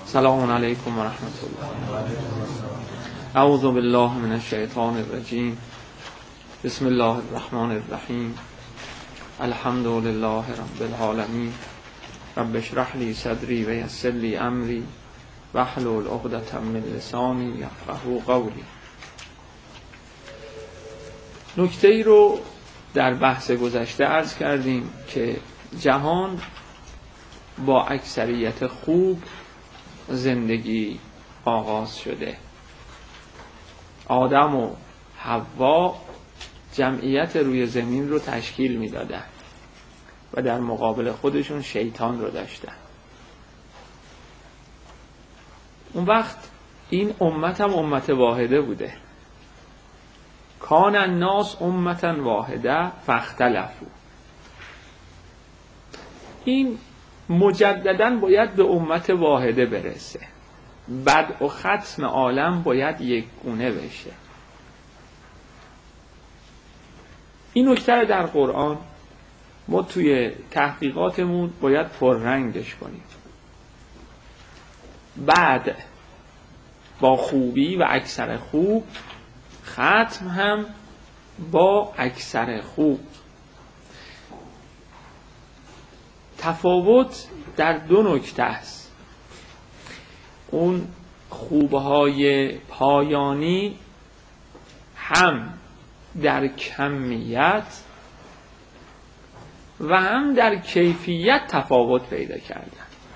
سلام علیکم و رحمت الله. اعوذ بالله من الشیطان الرجیم. بسم الله الرحمن الرحیم. الحمد لله رب العالمین. رب اشرح لی صدری و یسر لی امری واحلل عقدة من لسانی یفقهوا قولی. نکته ای رو در بحث گذشته عرض کردیم که جهان با اکثریت خوب زندگی آغاز شده. آدم و حوا جمعیت روی زمین رو تشکیل میدادن و در مقابل خودشون شیطان رو داشتن. اون وقت این امت هم امت واحده بوده. کان الناس امتا واحده فاختلفوا. این مجدداً باید به امت واحده برسه. بدء و ختم عالم باید یک گونه بشه. این نکته در قرآن ما توی تحقیقاتمون باید پررنگش کنیم. بعد با خوبی و اکثر خوب، ختم هم با اکثر خوب. تفاوت در دو نکته است. اون خوبهای پایانی هم در کمیت و هم در کیفیت تفاوت پیدا کردن.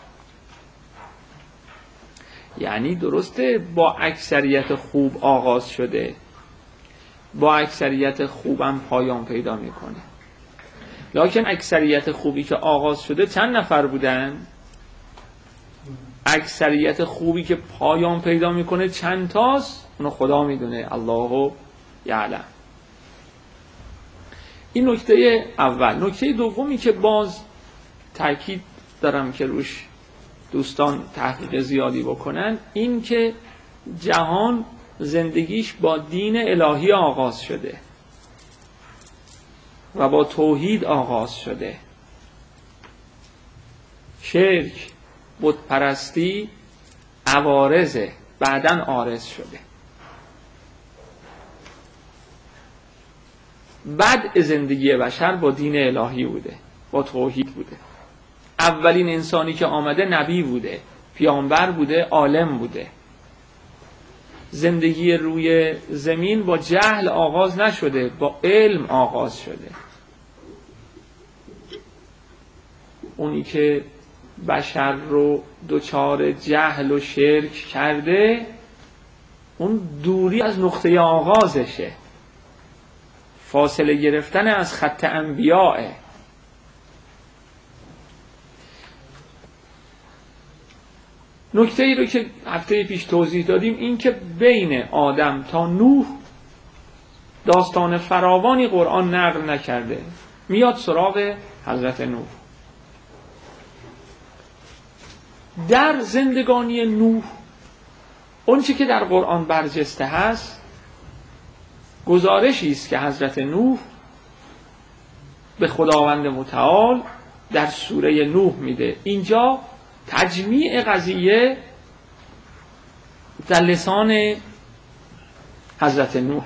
یعنی درسته با اکثریت خوب آغاز شده، با اکثریت خوبم پایان پیدا میکنه، لکن اکثریت خوبی که آغاز شده چند نفر بودن؟ اکثریت خوبی که پایان پیدا میکنه چند تاست؟ اونو خدا میدونه، الله یعلم. این نکته اول. نکته دومی که باز تاکید دارم که روش دوستان تحقیق زیادی بکنن، این که جهان زندگیش با دین الهی آغاز شده و با توحید آغاز شده. شرک، بت پرستی عوارضه، بعداً عارض شده. بدء زندگی بشر با دین الهی بوده، با توحید بوده. اولین انسانی که آمده نبی بوده، پیامبر بوده، عالم بوده. زندگی روی زمین با جهل آغاز نشده، با علم آغاز شده. اونی که بشر رو دچار جهل و شرک کرده، اون دوری از نقطه آغازشه، فاصله گرفتن از خط انبیاء. نکته ای رو که هفته پیش توضیح دادیم، این که بین آدم تا نوح داستان فراوانی قرآن نقل نکرده. میاد سراغ حضرت نوح. در زندگانی نوح اون چی که در قرآن برجسته هست، گزارشی است که حضرت نوح به خداوند متعال در سوره نوح میده. اینجا تجمیع قضیه در لسان حضرت نوح.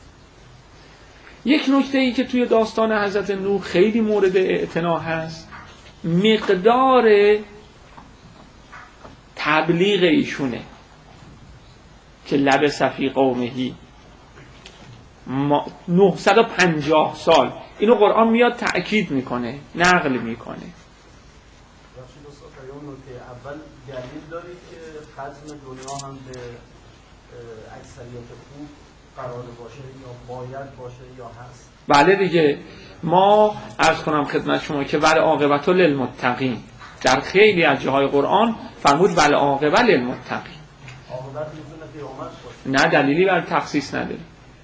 یک نکته ای که توی داستان حضرت نوح خیلی مورد اعتنا هست، مقدار تبلیغ ایشونه که لبث فی قومه 950 سال. اینو قرآن میاد تأکید میکنه، نقل میکنه. اول دلیل دارید که ختم دنیا هم به اکثریت خوب قرار باشه یا باید باشه یا هست؟ بله دیگه. ما عرض کنم خدمت شما که والعاقبة للمتقین در خیلی از جاهای قرآن فرمود والعاقبة للمتقین. عاقبت میتونه قیامت باشه، نه دلیلی بر تخصیص نداره.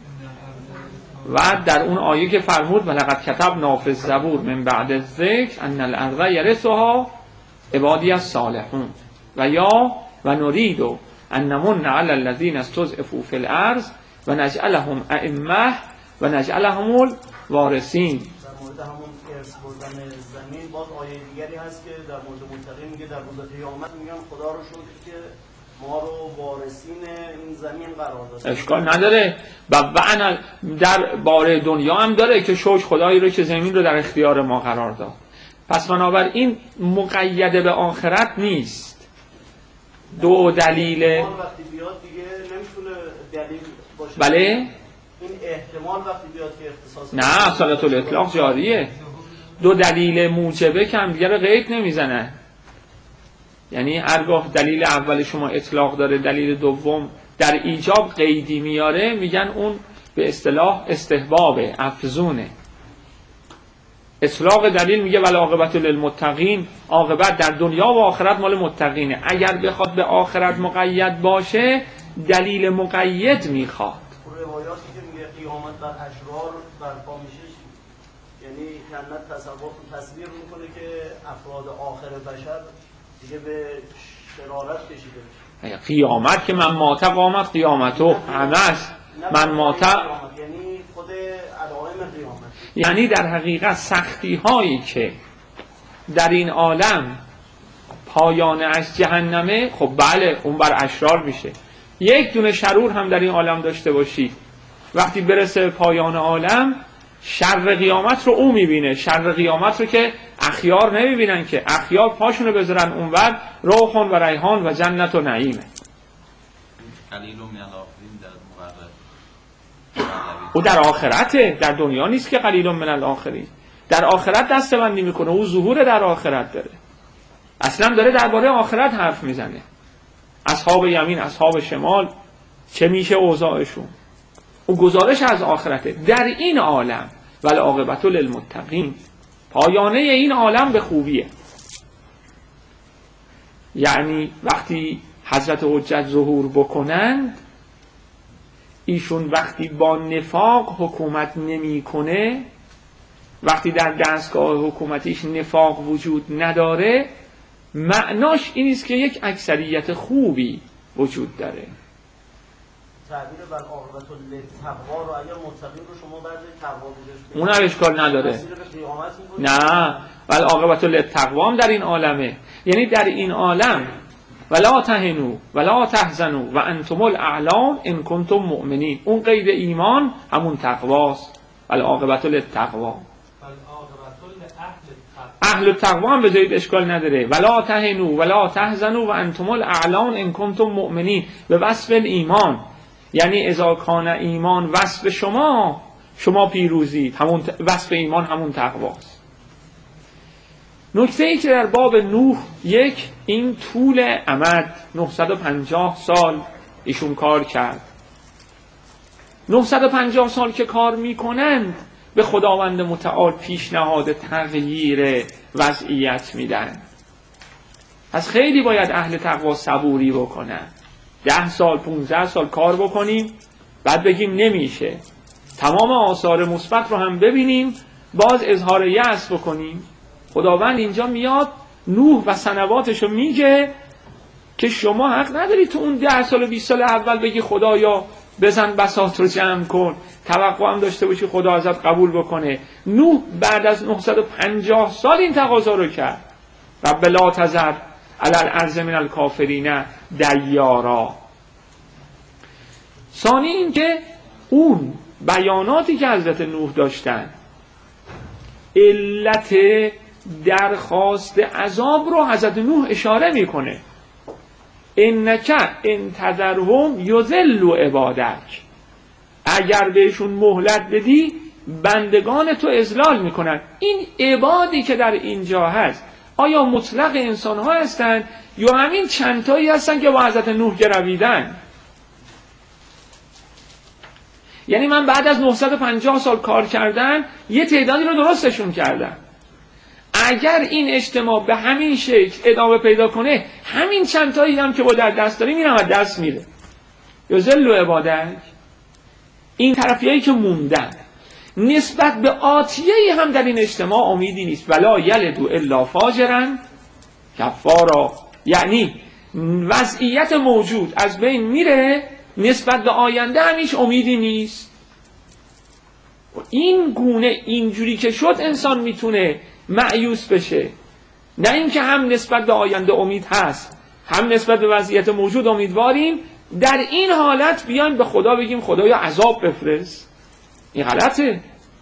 و در اون آیه که فرمود ولقد کتبنا فی الزبور من بعد الذکر ان الارض یرثها عبادی الصالحون و یا و نرید ان نمن علی الذین استضعفوا فی الارض و نجعلهم ائمه و نجعلهم الوارثین. در مورد همون که حفظ بردن زمین، باز آیه دیگری هست که در مورد متقین میگه در روز قیامت میگم خدا رو شکر که ما رو وارثین این زمین قرار داده. اشکال نداره. و در باره دنیا هم داره که شکر خدایی رو که زمین رو در اختیار ما قرار داد. پس بنابراین مقید به آخرت نیست. دو دلیل وقتی بیاد دیگه نمیتونه دلیل باشه. بله این احتمال وقتی بیاد که اختصاص نه، صلاة الاطلاق جاریه. دو دلیل موجبه که هم دیگه رو قید نمیزنن. یعنی هرگاه دلیل اول شما اطلاق داره، دلیل دوم در ایجاب قیدی میاره، میگن اون به اصطلاح استحبابه، افزونه. اطلاق دلیل میگه والعاقبة للمتقین، عاقبت در دنیا و آخرت مال متقینه. اگر بخواد به آخرت مقید باشه دلیل مقید میخواد. روایاتی که میگه قیامت در اشرار برپا میشه، یعنی جنت تصویر میکنه که افراد آخر بشر دیگه به شرارت کشیده میشه. قیامت که من مات قامت قیامتو همه است. من مات یعنی خود علائم قیامت، یعنی در حقیقت سختی هایی که در این عالم پایانش جهنمه، خب بله اون بر اشرار میشه. یک دونه شرور هم در این عالم داشته باشید، وقتی برسه پایان عالم شر قیامت رو او میبینه. شر قیامت رو که اخیار نمیبینن، که اخیار پاشونو بذارن اونور روح و ریحان و جنت و نعیمه. او در آخرته، در دنیا نیست که قلیل من الاخرین. در آخرت دستبندی میکنه، او ظهور در آخرت داره، اصلا داره درباره آخرت حرف میزنه. اصحاب یمین، اصحاب شمال چه میشه اوضاعشون، او گزارش از آخرته. در این عالم والعاقبة للمتقین، پایانه این عالم به خوبیه. یعنی وقتی حضرت حجت ظهور بکنند، ایشون وقتی با نفاق حکومت نمی کنه، وقتی در دستگاه حکومتیش نفاق وجود نداره، معناش این است که یک اکثریت خوبی وجود داره. تعبیر والعاقبة للتقوا رو اگر متقین رو شما بعد تقوا بودش اون هم اشکال نداره. نه، والعاقبة للتقوا هم در این عالمه. یعنی در این عالم ولا تهنوا ولا تحزنوا و انتم الاعلون ان کنتم مؤمنین، اون قید ایمان همون تقواست. والعاقبة للتقوا، اهل التقوا هم بذارید اشکال نداره. ولا تهنوا ولا تحزنوا و انتم الاعلون ان کنتم مؤمنین، به وصف ایمان. یعنی اذا کان ایمان وصف شما پیروزید. همون وصف ایمان همون تقواست. نکته ای که در باب نوح، یک، این طول امد 950 سال ایشون کار کرد. 950 سال که کار میکنند به خداوند متعال پیشنهاد تغییر وضعیت میدن. پس خیلی باید اهل تقوا صبوری بکنن. 10 سال 15 سال کار بکنیم بعد بگیم نمیشه، تمام آثار مثبت رو هم ببینیم باز اظهار یأس بکنیم. خداوند اینجا میاد نوح و سنواتشو میگه که شما حق نداری تو اون 10 سال و 20 سال اول بگی خدایا بزن بساط رو جمع کن، توقع هم داشته باشی خدا ازت قبول بکنه. نوح بعد از 950 سال این تقاضا رو کرد، رب لا تذر علی الارض من الکافرین دیارا. ثانی این که اون بیاناتی که حضرت نوح داشتن، علت درخواست عذاب رو حضرت نوح اشاره میکنه. انک ان تذرهم یضلوا عبادک، اگر بهشون مهلت بدی بندگان تو اضلال میکنن. این عبادی که در اینجا هست آیا مطلق انسان ها هستن یا همین چندتایی هستن که با حضرت نوح گرویدن؟ یعنی من بعد از 950 سال کار کردن یه تعدادی رو درستشون کردم. اگر این اجتماع به همین شکل ادامه پیدا کنه، همین چندتایی هم که با در دست داریم این هم از دست میره. یضل عبادک، این طرفیایی که موندن نسبت به آتیه‌ای هم در این اجتماع امیدی نیست. ولا یلدوا الا فاجرا کفارا، یعنی وضعیت موجود از بین میره، نسبت به آینده هم هیچ امیدی نیست. این گونه اینجوری که شد انسان میتونه مایوس بشه، نه اینکه هم نسبت به آینده امید هست هم نسبت به وضعیت موجود امیدواریم، در این حالت بیایم به خدا بگیم خدایا عذاب بفرست. این غلطه.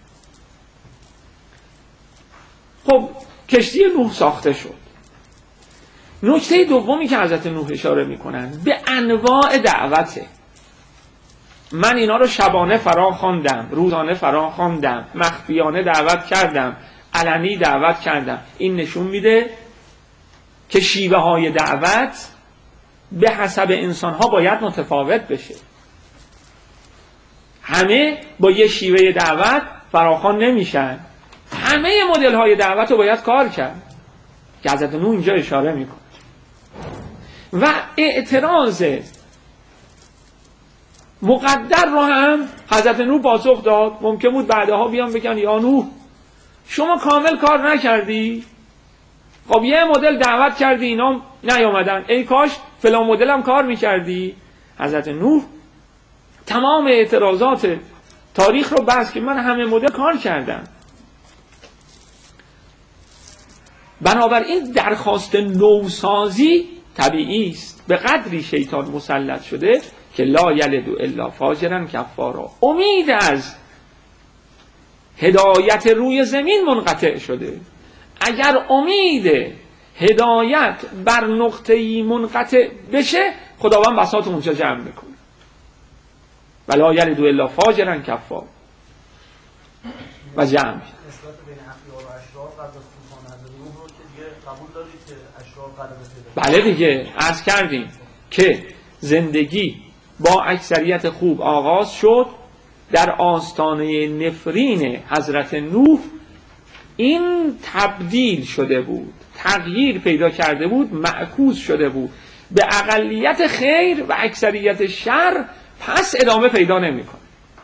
خب کشتی نوح ساخته شد. نکته دومی که حضرت نوح اشاره میکنن به انواع دعوته. من اینا رو شبانه فرا خواندم، روزانه فرا خواندم، مخفیانه دعوت کردم، علنی دعوت کردم. این نشون میده که شیوه های دعوت به حسب انسان ها باید متفاوت بشه. همه با یه شیوه دعوت فراخوان نمیشن. همه مدل های دعوت رو باید کار کرد که حضرت نوح اینجا اشاره میکنه. و اعتراض مقدر رو هم حضرت نوح پاسخ داد. ممکن بود بعدها بیان بگن یا نوح شما کامل کار نکردی، خب یه مدل دعوت کردی اینا نیامدن، ای کاش فلان مدل هم کار میکردی. حضرت نوح تمام اعتراضات تاریخ رو بس که من همه مدل کار کردم. بنابراین درخواست نوسازی طبیعی است. به قدری شیطان مسلط شده که لا یلد الا فاجرا کفارا، امید از هدایت روی زمین منقطع شده. اگر امید هدایت بر نقطه‌ای منقطع بشه خداوند بساط اونجا جمع میکنه. و لا یلد الا فاجرا کفارا و جمع. نسبت بین اخیار و اشرار قبل از طوفان حضرت نوح رو که دیگه قبول دارید که اشرار قرار بشه؟ بله دیگه، عرض کردیم که زندگی با اکثریت خوب آغاز شد. در آستانه نفرین حضرت نوح این تبدیل شده بود، تغییر پیدا کرده بود، معکوس شده بود به اقلیت خیر و اکثریت شر، پس ادامه پیدا نمی‌کنه.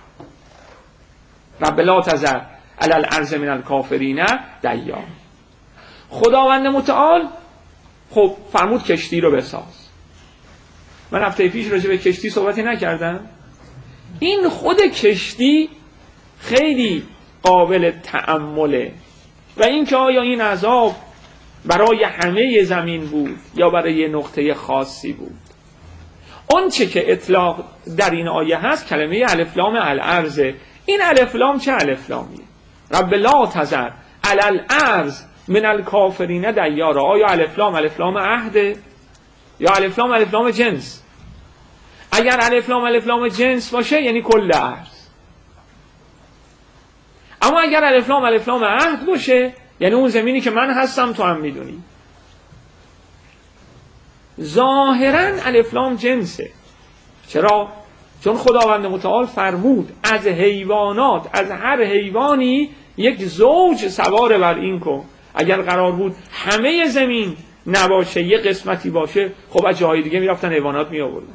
رب لا تذر علی الارض من الکافرین دیار. خداوند متعال خب فرمود کشتی رو بساز. من هفته پیش راجع به کشتی صحبتی نکردم. این خود کشتی خیلی قابل تأمله و اینکه آیا این عذاب برای همه زمین بود یا برای یه نقطه خاصی بود. اون چه که اطلاق در این آیه هست کلمه الف لام الارض. این الف لام چه الف لامیه؟ رب لا تذر علی الارض من الکافرین دیارا. آیا الف لام عهده یا الف لام جنس؟ اگر الف لام جنس باشه یعنی کل ارض. اما اگر الف لام عهد باشه یعنی اون زمینی که من هستم تو هم میدونی. ظاهرا الف لام جنسه. چرا؟ چون خداوند متعال فرمود از حیوانات، از هر حیوانی یک زوج سوار بر این کن. اگر قرار بود همه زمین نباشه یه قسمتی باشه، خب از جاهای دیگه میرفتن حیوانات می آوردن.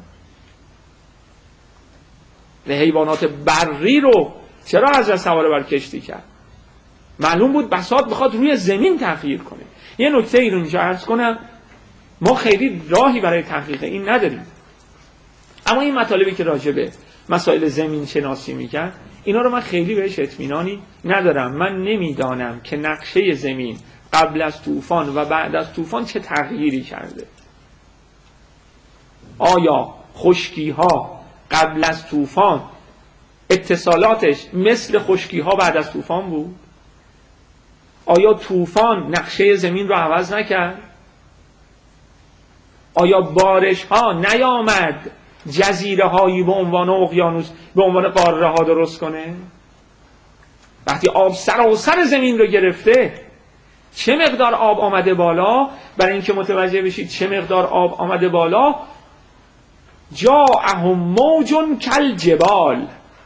حیوانات بری رو چرا حضرت سوار بر کشتی کرد؟ معلوم بود بساط بخواد روی زمین تغییر کنه. یه نکته ای رو اینجا عرض کنم، ما خیلی راهی برای تحقیق این نداریم، اما این مطالبی که راجع به مسائل زمین شناسی میگن اینا رو من خیلی بهش اطمینانی ندارم. من نمیدانم که نقشه زمین قبل از طوفان و بعد از طوفان چه تغییری کرده. آیا خشکی ها قبل از طوفان اتصالاتش مثل خشکی ها بعد از طوفان بود؟ آیا طوفان نقشه زمین رو عوض نکرد؟ آیا بارش ها نیامد جزیره هایی به عنوان اقیانوس، به عنوان قاره ها درست کنه؟ وقتی آب سراسر زمین رو گرفته، چه مقدار آب آمده بالا؟ برای اینکه متوجه بشید چه مقدار آب آمده بالا، جاءهم موج کالجبال.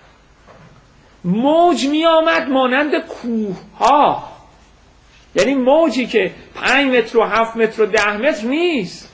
موج می آمد مانند کوه ها، یعنی موجی که 5 متر و 7 متر و 10 متر نیست،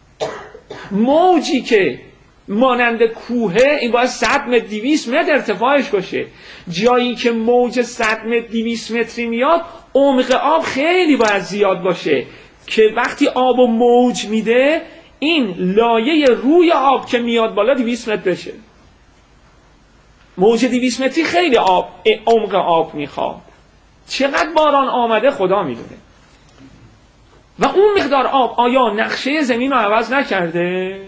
موجی که مانند کوهه، این باید 100 متر 200 متر ارتفاعش باشه. جایی که موج 100 متر 200 متری میاد، عمق آب خیلی باید زیاد باشه که وقتی آب و موج میده این لایه روی آب که میاد بالا 200 متر بشه. موج 200 متری خیلی عمق آب میخواد، چقدر باران آمده خدا میدونه. و اون مقدار آب آیا نقشه زمین رو عوض نکرده؟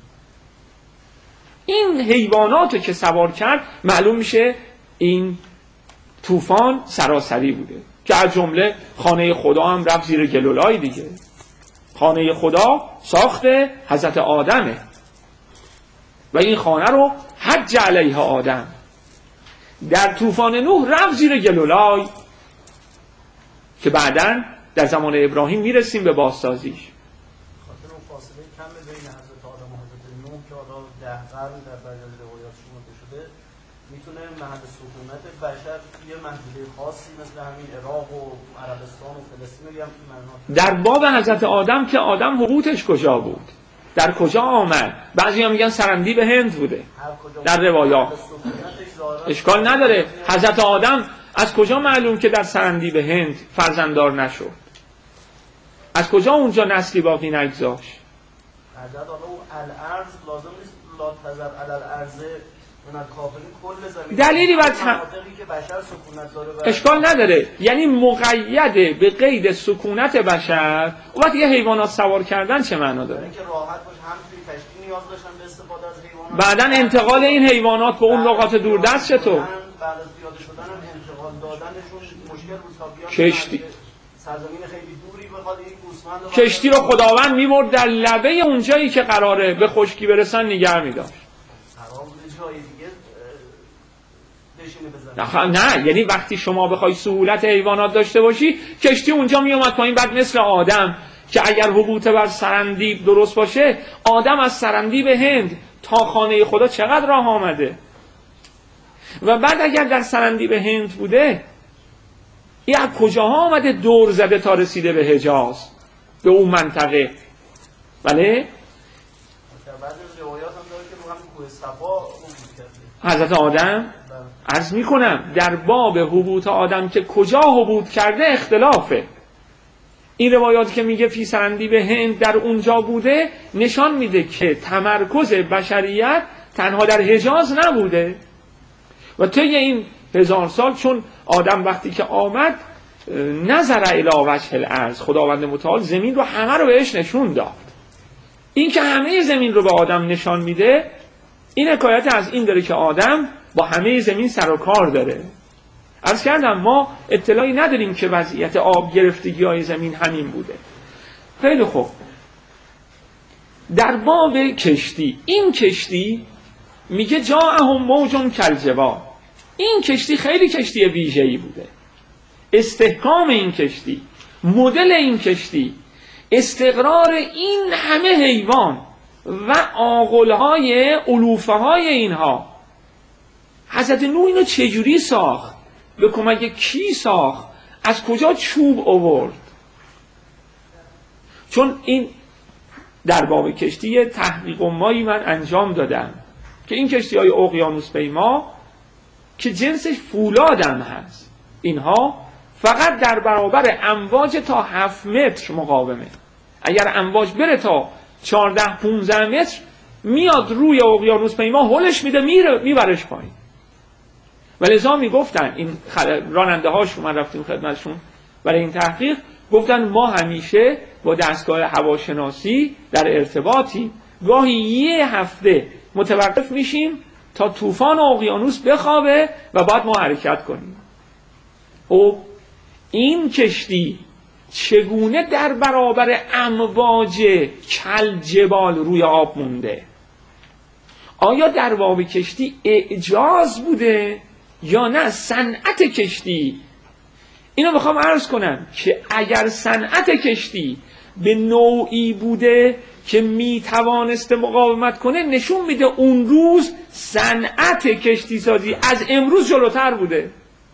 این حیوانات رو که سوار کرد معلوم میشه این طوفان سراسری بوده که از جمله خانه خدا هم رفت زیر گلولای دیگه. خانه خدا ساخت حضرت آدمه و این خانه رو حج علیه آدم در طوفان نوح رفت زیر گلولای که بعداً در زمان ابراهیم میرسیم به بازسازیش. خاطر اون فاصله کم بین حضرت آدم و حضرت نوح که حالا 10 قرن در بعضی از روایات شمرده شده، میتونه محل سکونت بشر یه منطقه خاصی مثل همین عراق و عربستان و فلسطین رو هم در باب حضرت آدم که آدم حبوطش کجا بود؟ در کجا آمد؟ بعضی هم میگن سرندی به هند بوده در روایات. اشکال نداره. حضرت آدم از کجا معلوم که در سرندی به هند فرزنددار نشد؟ از کجا اونجا نسلی باقی نگذاشت؟ حضرت آدم الارض لازم نیست لا تذر علی الارض من کافرین کل زمین دلیلی بر مناطقی که بشر سکونت داره اشکال نداره، یعنی مقیده به قید سکونت بشر. وقتی یه حیوانات سوار کردن چه معنا داره؟ اینکه راحت باشه، هم توی کشتی نیاز داشتن به استفاده از حیوانات، بعدن انتقال این حیوانات به اون نقاط دوردست چطور؟ بعد از پیاده شدن هم انتقال دادنشون مشکل بود تا بیان کشتی سرزمین خیلی دوری بخواد یک گوسفند کشتی رو خداوند میبرد در لبه اونجایی که قراره به خشکی برسن نگه میداشت. نه، یعنی وقتی شما بخوای سهولت حیوانات داشته باشی کشتی اونجا میومد پایین. بعد مثل آدم که اگر حبوط بر سرندیب درست باشه، آدم از سرندیب هند تا خانه خدا چقدر راه آمده و بعد اگر در سرندیب هند بوده این از کجاها آمده دور زده تا رسیده به حجاز، به اون منطقه. بله حضرت آدم عرض میکنم در باب حبوط آدم که کجا حبوط کرده اختلافه. این روایاتی که میگه فی سرندیب هند در اونجا بوده نشان میده که تمرکز بشریت تنها در حجاز نبوده و طی این 1000 سال چون آدم وقتی که آمد نظر الی وجه الارض، خداوند متعال زمین رو همه رو بهش نشون داد. این که همه زمین رو به آدم نشان میده این حکایت از این داره که آدم با همه زمین سر و کار داره. عرض کردم ما اطلاعی نداریم که وضعیت آب گرفتگی های زمین همین بوده. خیلی خوب. در باب کشتی، این کشتی میگه جاءهم موج کالجبال. این کشتی خیلی کشتی ویژه‌ای بوده. استحکام این کشتی، مدل این کشتی، استقرار این همه حیوان و عاقل‌های علوفه‌های اینها. حضرت نوح اینو چجوری ساخت؟ به کمک کی ساخت؟ از کجا چوب آورد؟ چون این در باب کشتی تحقیق مایی من انجام دادم که این کشتی‌های اقیانوس پیما که جنسش فولادم هست، اینها فقط در برابر امواج تا 7 متر مقاومه. اگر امواج بره تا 14-15 متر میاد روی اقیانوس پیما هلش میده میبرش پایین. ولذا میگفتن این راننده هاشون، من رفتیم خدمتشون برای این تحقیق، گفتن ما همیشه با دستگاه هواشناسی در ارتباطی، گاهی یه هفته متوقف میشیم تا طوفان اقیانوس بخوابه و بعد ما حرکت کنیم. او این کشتی چگونه در برابر امواج کالجبال روی آب مونده؟ آیا در باب کشتی اعجاز بوده یا نه صنعت کشتی؟ اینو میخوام عرض کنم که اگر صنعت کشتی به نوعی بوده که میتوانسته مقاومت کنه، نشون میده اون روز صنعت کشتی سازی از امروز جلوتر بوده.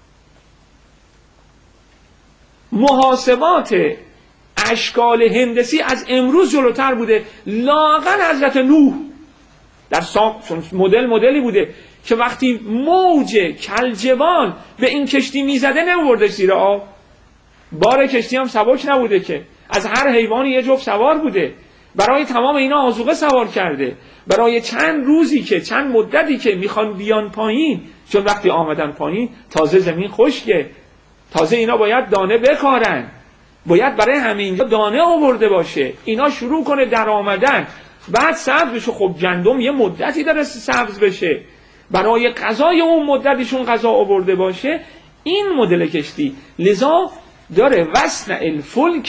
محاسبات اشکال هندسی از امروز جلوتر بوده. لااقل حضرت نوح در چون مدلی بوده که وقتی موج کالجبال به این کشتی میزده نمیبردش زیر آب. بار کشتی هم سبک نبوده که از هر حیوانی یه جفت سوار بوده. برای تمام اینا آذوقه سوار کرده، برای چند روزی که چند مدتی که میخوان بیان پایین، چون وقتی آمدن پایین تازه زمین خشکه، تازه اینا باید دانه بکارن، باید برای همه اینجا دانه آورده باشه، اینا شروع کنه در آمدن، بعد سبز بشه. خب گندم یه مدتی داره سبز بشه، برای غذای اون مدتشون غذا آورده باشه. این مدل کشتی لذا داره وصنع الفلک،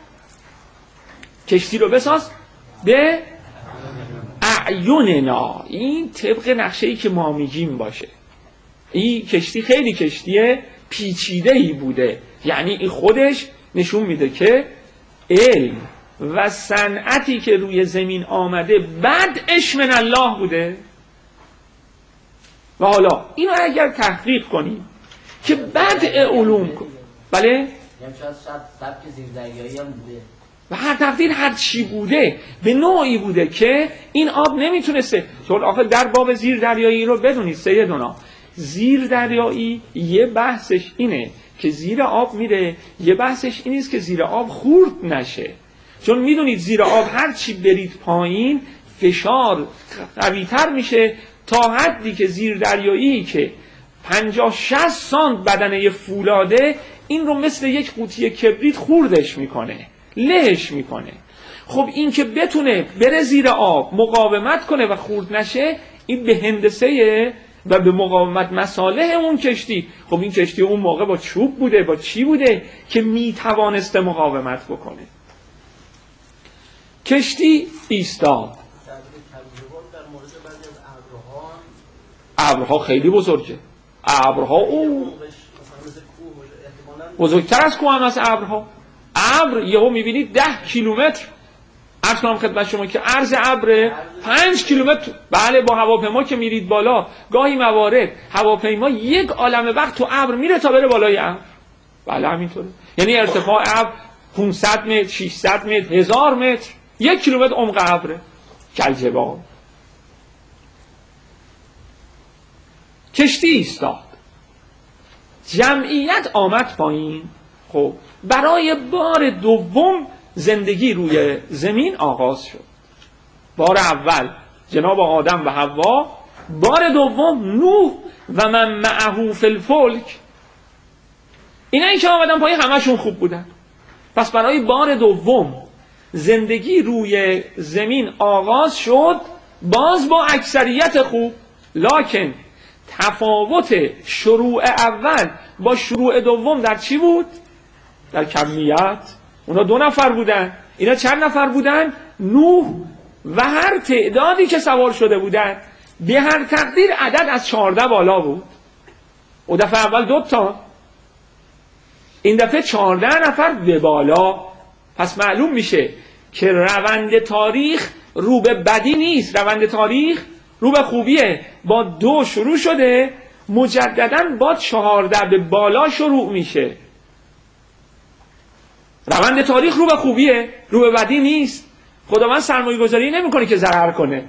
کشتی رو بساز به اعیننا، این طبق نقشه‌ای که ما میگیم باشه. این کشتی خیلی کشتی پیچیده‌ای بوده، یعنی این خودش نشون میده که علم و صنعتی که روی زمین آمده بدعش من الله بوده. و حالا اینو اگر تحقیق کنیم که بدع علوم بله، یعنی شاید سبک زیردریایی هم بوده و هر تقدیر هر چی بوده به نوعی بوده که این آب نمیتونسته. چون آخه در باب زیر دریایی رو بدونید سیدونا، زیر دریایی یه بحثش اینه که زیر آب میره، یه بحثش این است که زیر آب خورد نشه. چون میدونید زیر آب هر چی برید پایین فشار قوی‌تر میشه، تا حدی که زیر دریایی که 50-60 سانت بدنه فولاده این رو مثل یک قوطی کبریت خوردش میکنه، لهش میکنه. خب این که بتونه بره زیر آب مقاومت کنه و خورد نشه، این به هندسه و به مقاومت مصالح اون کشتی. خب این کشتی اون موقع با چوب بوده، با چی بوده که میتوانسته مقاومت بکنه. کشتی ایستاد. ابرها خیلی بزرگه، ابرها او بزرگتر از کوه هم از ابرها. ابر یهو میبینید 10 کیلومتر، عرض کنم خدمت شما که عرض ابر 5 کیلومتر. بله با هواپیما که میرید بالا گاهی موارد هواپیما یک عالمه وقت تو ابر میره تا بره بالای ابر. بله همینطوره، یعنی ارتفاع ابر 500 متر، 600 متر، 1000 متر، 1 کیلومتر عمق ابره. کلجبال. کشتی ایستاد، جمعیت آمد پایین. خب برای بار دوم زندگی روی زمین آغاز شد. بار اول جناب آدم و حوا، بار دوم نوح و من معه فی الفلک. اینایی که آمدن پایین همشون خوب بودن. پس برای بار دوم زندگی روی زمین آغاز شد، باز با اکثریت خوب. لکن تفاوت شروع اول با شروع دوم در چی بود؟ در کمیت. اونا 2 نفر بودن، اینا چند نفر بودن؟ نوح و هر تعدادی که سوار شده بودن. به هر تقدیر عدد از 14 بالا بود. او دفعه اول 2 تا، این دفعه 14 نفر به بالا. پس معلوم میشه که روند تاریخ رو به بدی نیست، روند تاریخ رو به خوبیه. با 2 شروع شده، مجددا با 14 به بالا شروع میشه. روند تاریخ رو به خوبیه، رو به بدی نیست. خداوند سرمایه گذاری نمی کنه که ضرر کنه.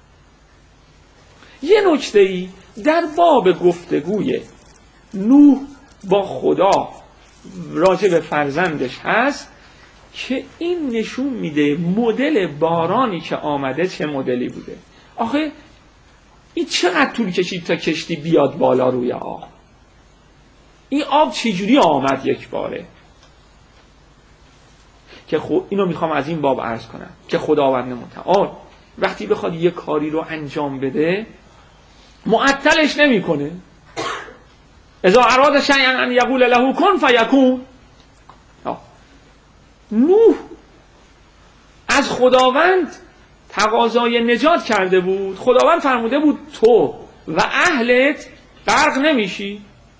یه نکته‌ای در باب گفتگوی نوح با خدا راجع به فرزندش هست که این نشون میده مدل بارانی که آمده چه مدلی بوده. آخه این چقدر طول کشید تا کشتی بیاد بالا روی آب؟ این آب چجوری آمد یک باره؟ که اینو میخوام از این باب عرض کنم که خداوند متعال وقتی بخواد یک کاری رو انجام بده معطلش نمیکنه. اذا اراد شیئا ان یقول له کن فیکون. نوح از خداوند تقاضای نجات کرده بود. خداوند فرموده بود تو و اهلت غرق نمیشی.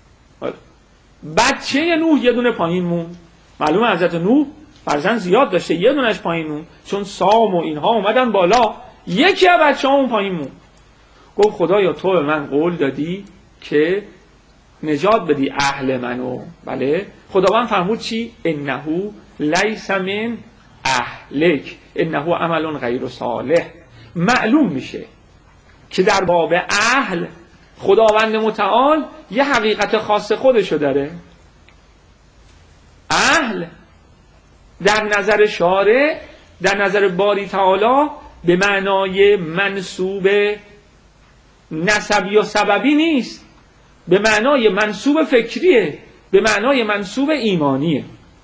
بچه نوح یه دونه پایین موند. معلومه حضرت نوح فرزند زیاد داشته، یه دونش پایین موند، چون سام و اینها اومدن بالا، یکی از بچه‌هامون پایین موند. گفت خدایا تو به من قول دادی که نجات بدی اهل منو. بله خداوند فرمود چی؟ انه لیس من اهلک انه عمل غیر صالح. معلوم میشه که در باب اهل خداوند متعال یه حقیقت خاص خودشو داره. اهل در نظر شارع در نظر باری تعالی به معنای منسوب نسبی و سببی نیست، به معنای منسوب فکریه، به معنای منسوب ایمانیه.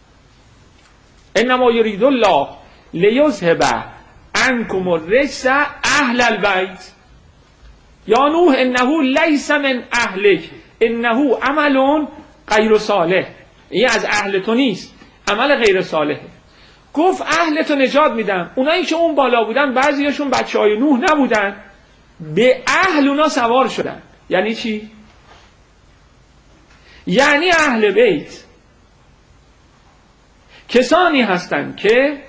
انما یرید الله لیذهب عنکم الرجس اهل البیت یا نوح انه لیس من اهلک انه عمل غیر صالح. این از اهل تو نیست، عمل غیر صالحه. گفت اهل تو نجات میدم. اونایی که اون بالا بودن بعضیاشون بچهای نوح نبودن، به اهل اونا سوار شدن. یعنی چی؟ یعنی اهل بیت کسانی هستند که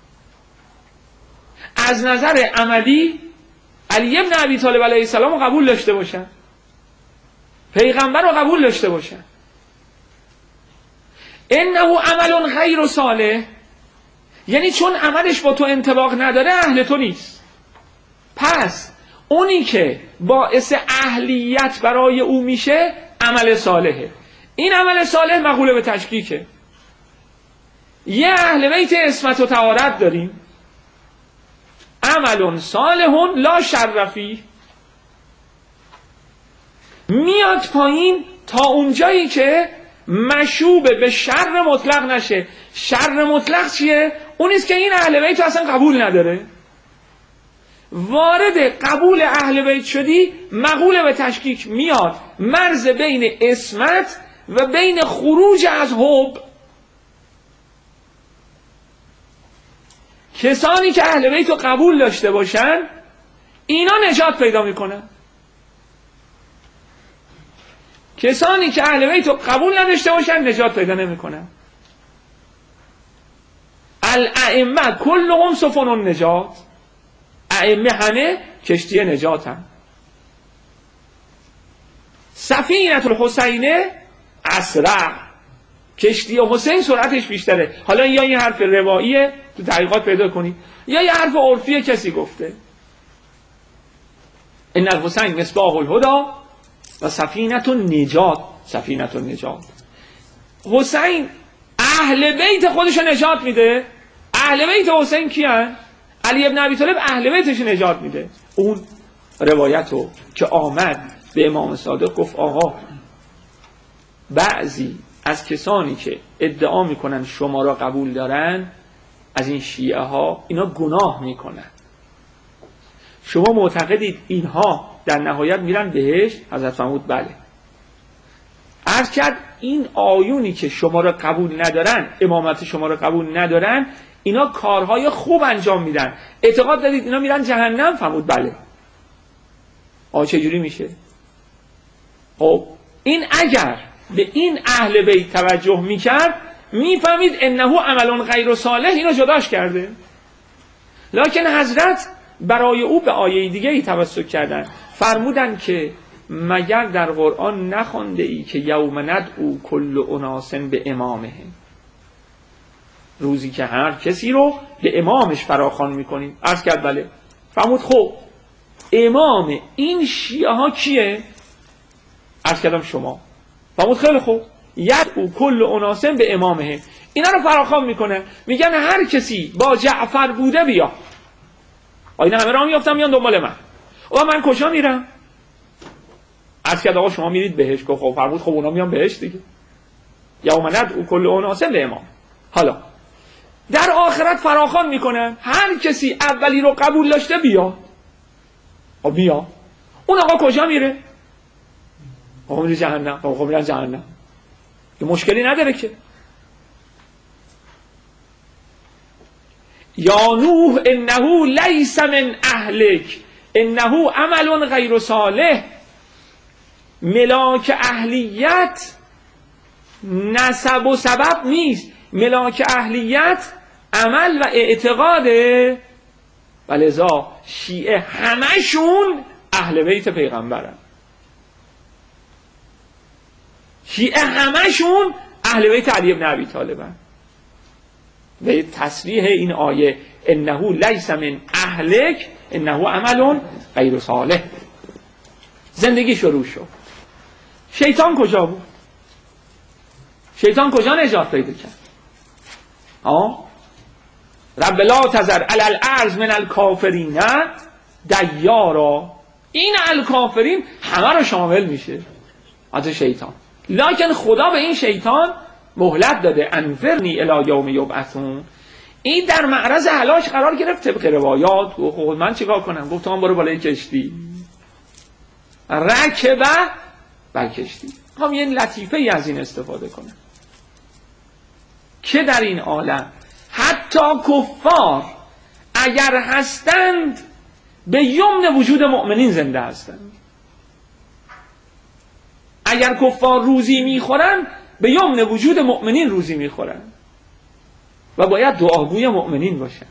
از نظر عملی علی ابن ابی طالب علیه السلام رو قبول داشته باشن، پیغمبر رو قبول داشته باشن. انه عمل غیر صالح، یعنی چون عملش با تو انطباق نداره اهل تو نیست. پس اونی که باعث اهلیت برای او میشه عمل صالحه. این عمل صالح مقوله به تشکیکه. یه اهل بیت عصمت و طهارت داریم، عمل صالح لا شر فیه، میاد پایین تا اونجایی که مشوب به شر مطلق نشه. شر مطلق چیه؟ اونیست که این اهل بیت اصلا قبول نداره. وارد قبول اهل بیت شدی، مقوله به تشکیک میاد، مرز بین عصمت و بین خروج از حب. کسانی که اهل بیت رو قبول داشته باشن اینا نجات پیدا میکنن. کسانی که اهل بیت رو قبول نداشته باشن نجات پیدا نمیکنن. الائمه کلهم سفن النجات، ائمه همه کشتی نجات هم. سفینة الحسین اسرع، کشتی حسین سرعتش بیشتره. حالا یا این حرف رواییه تو تحقیقات پیدا کنید یا یه حرف عرفی کسی گفته. ان الحسین مصباح الهدی و سفینة النجات. سفینة النجات، حسین اهل بیت خودشو نجات میده. اهل بیت حسین کیان؟ علی ابن ابی طالب اهل بیتش نجات میده. اون روایتو که آمد به امام صادق گفت آقا بعضی از کسانی که ادعا میکنن شما را قبول دارن از این شیعه ها، اینا گناه میکنن. شما معتقدید اینها در نهایت میرن بهشت؟ حضرت فرمود بله. عرض کرد این آیونی که شما را قبول ندارن، امامت شما را قبول ندارن، اینا کارهای خوب انجام میدن، اعتقاد دارید اینا میرن جهنم؟ فرمود بله. چجوری میشه؟ خب این اگر به این اهل بیت توجه میکرد میفهمید انه عمل غیر صالح، اینو جداش کرده. لکن حضرت برای او به آیه دیگه ای توسل کردن، فرمودن که مگر در قرآن نخوانده ای که یوم ندعو کل اناس به امامهم، روزی که هر کسی رو به امامش فراخوان میکنیم؟ عرض کرد بله. فرمود خب امام این شیعه ها کیه؟ عرض کردم شما. فرمود خیلی خوب، یدعو کل اناس به امامهم، اینا رو فراخوان میکنن، میگن هر کسی با جعفر بوده بیا. اینا همه راه میافتن میان دنبال من. من کجا میرم؟ عرض کرد آقا شما میرید بهشت. خب فرمود خب اونا میان بهشت دیگه. یوم ندعو کل اناس به امام. حالا در آخرت فراخوان میکنن هر کسی اولی رو قبول داشته بیا. بیا. اون آقا کجا میره؟ آقا میره جهنم. آقا میرن جهنم. یه مشکلی نداره که. یا نوح انه لیس من اهلک انه عمل غیر صالح. ملاک اهلیت نسب و سبب نیست، ملاک اهلیت عمل و اعتقاده. ولذا شیعه همشون اهل بیت پیغمبرن. شیعه همشون اهل بیت علی ابن ابی طالبن. به تصریح این آیه انه لیس من اهلک انه عمل غیر صالح. زندگی شروع شد. شیطان کجا بود؟ شیطان کجا نجات پیدا کرد؟ رب لا تذر علی الارض من الکافرین دیارا. این الکافرین همه رو شامل میشه از شیطان، لکن خدا به این شیطان مهلت داده انظرنی الی یوم یبعثون. این در معرض هلاک قرار گرفت طبق روایات. خود من چیکار کنم؟ گفت من برو بالای کشتی، رکبه بر کشتی. میخوام یه لطیفه ای از این استفاده کنم که در این عالم حتی کفار اگر هستند به یمن وجود مؤمنین زنده هستند. اگر کفار روزی میخورن به یمن وجود مؤمنین روزی میخورن و باید دعاگوی مؤمنین باشن.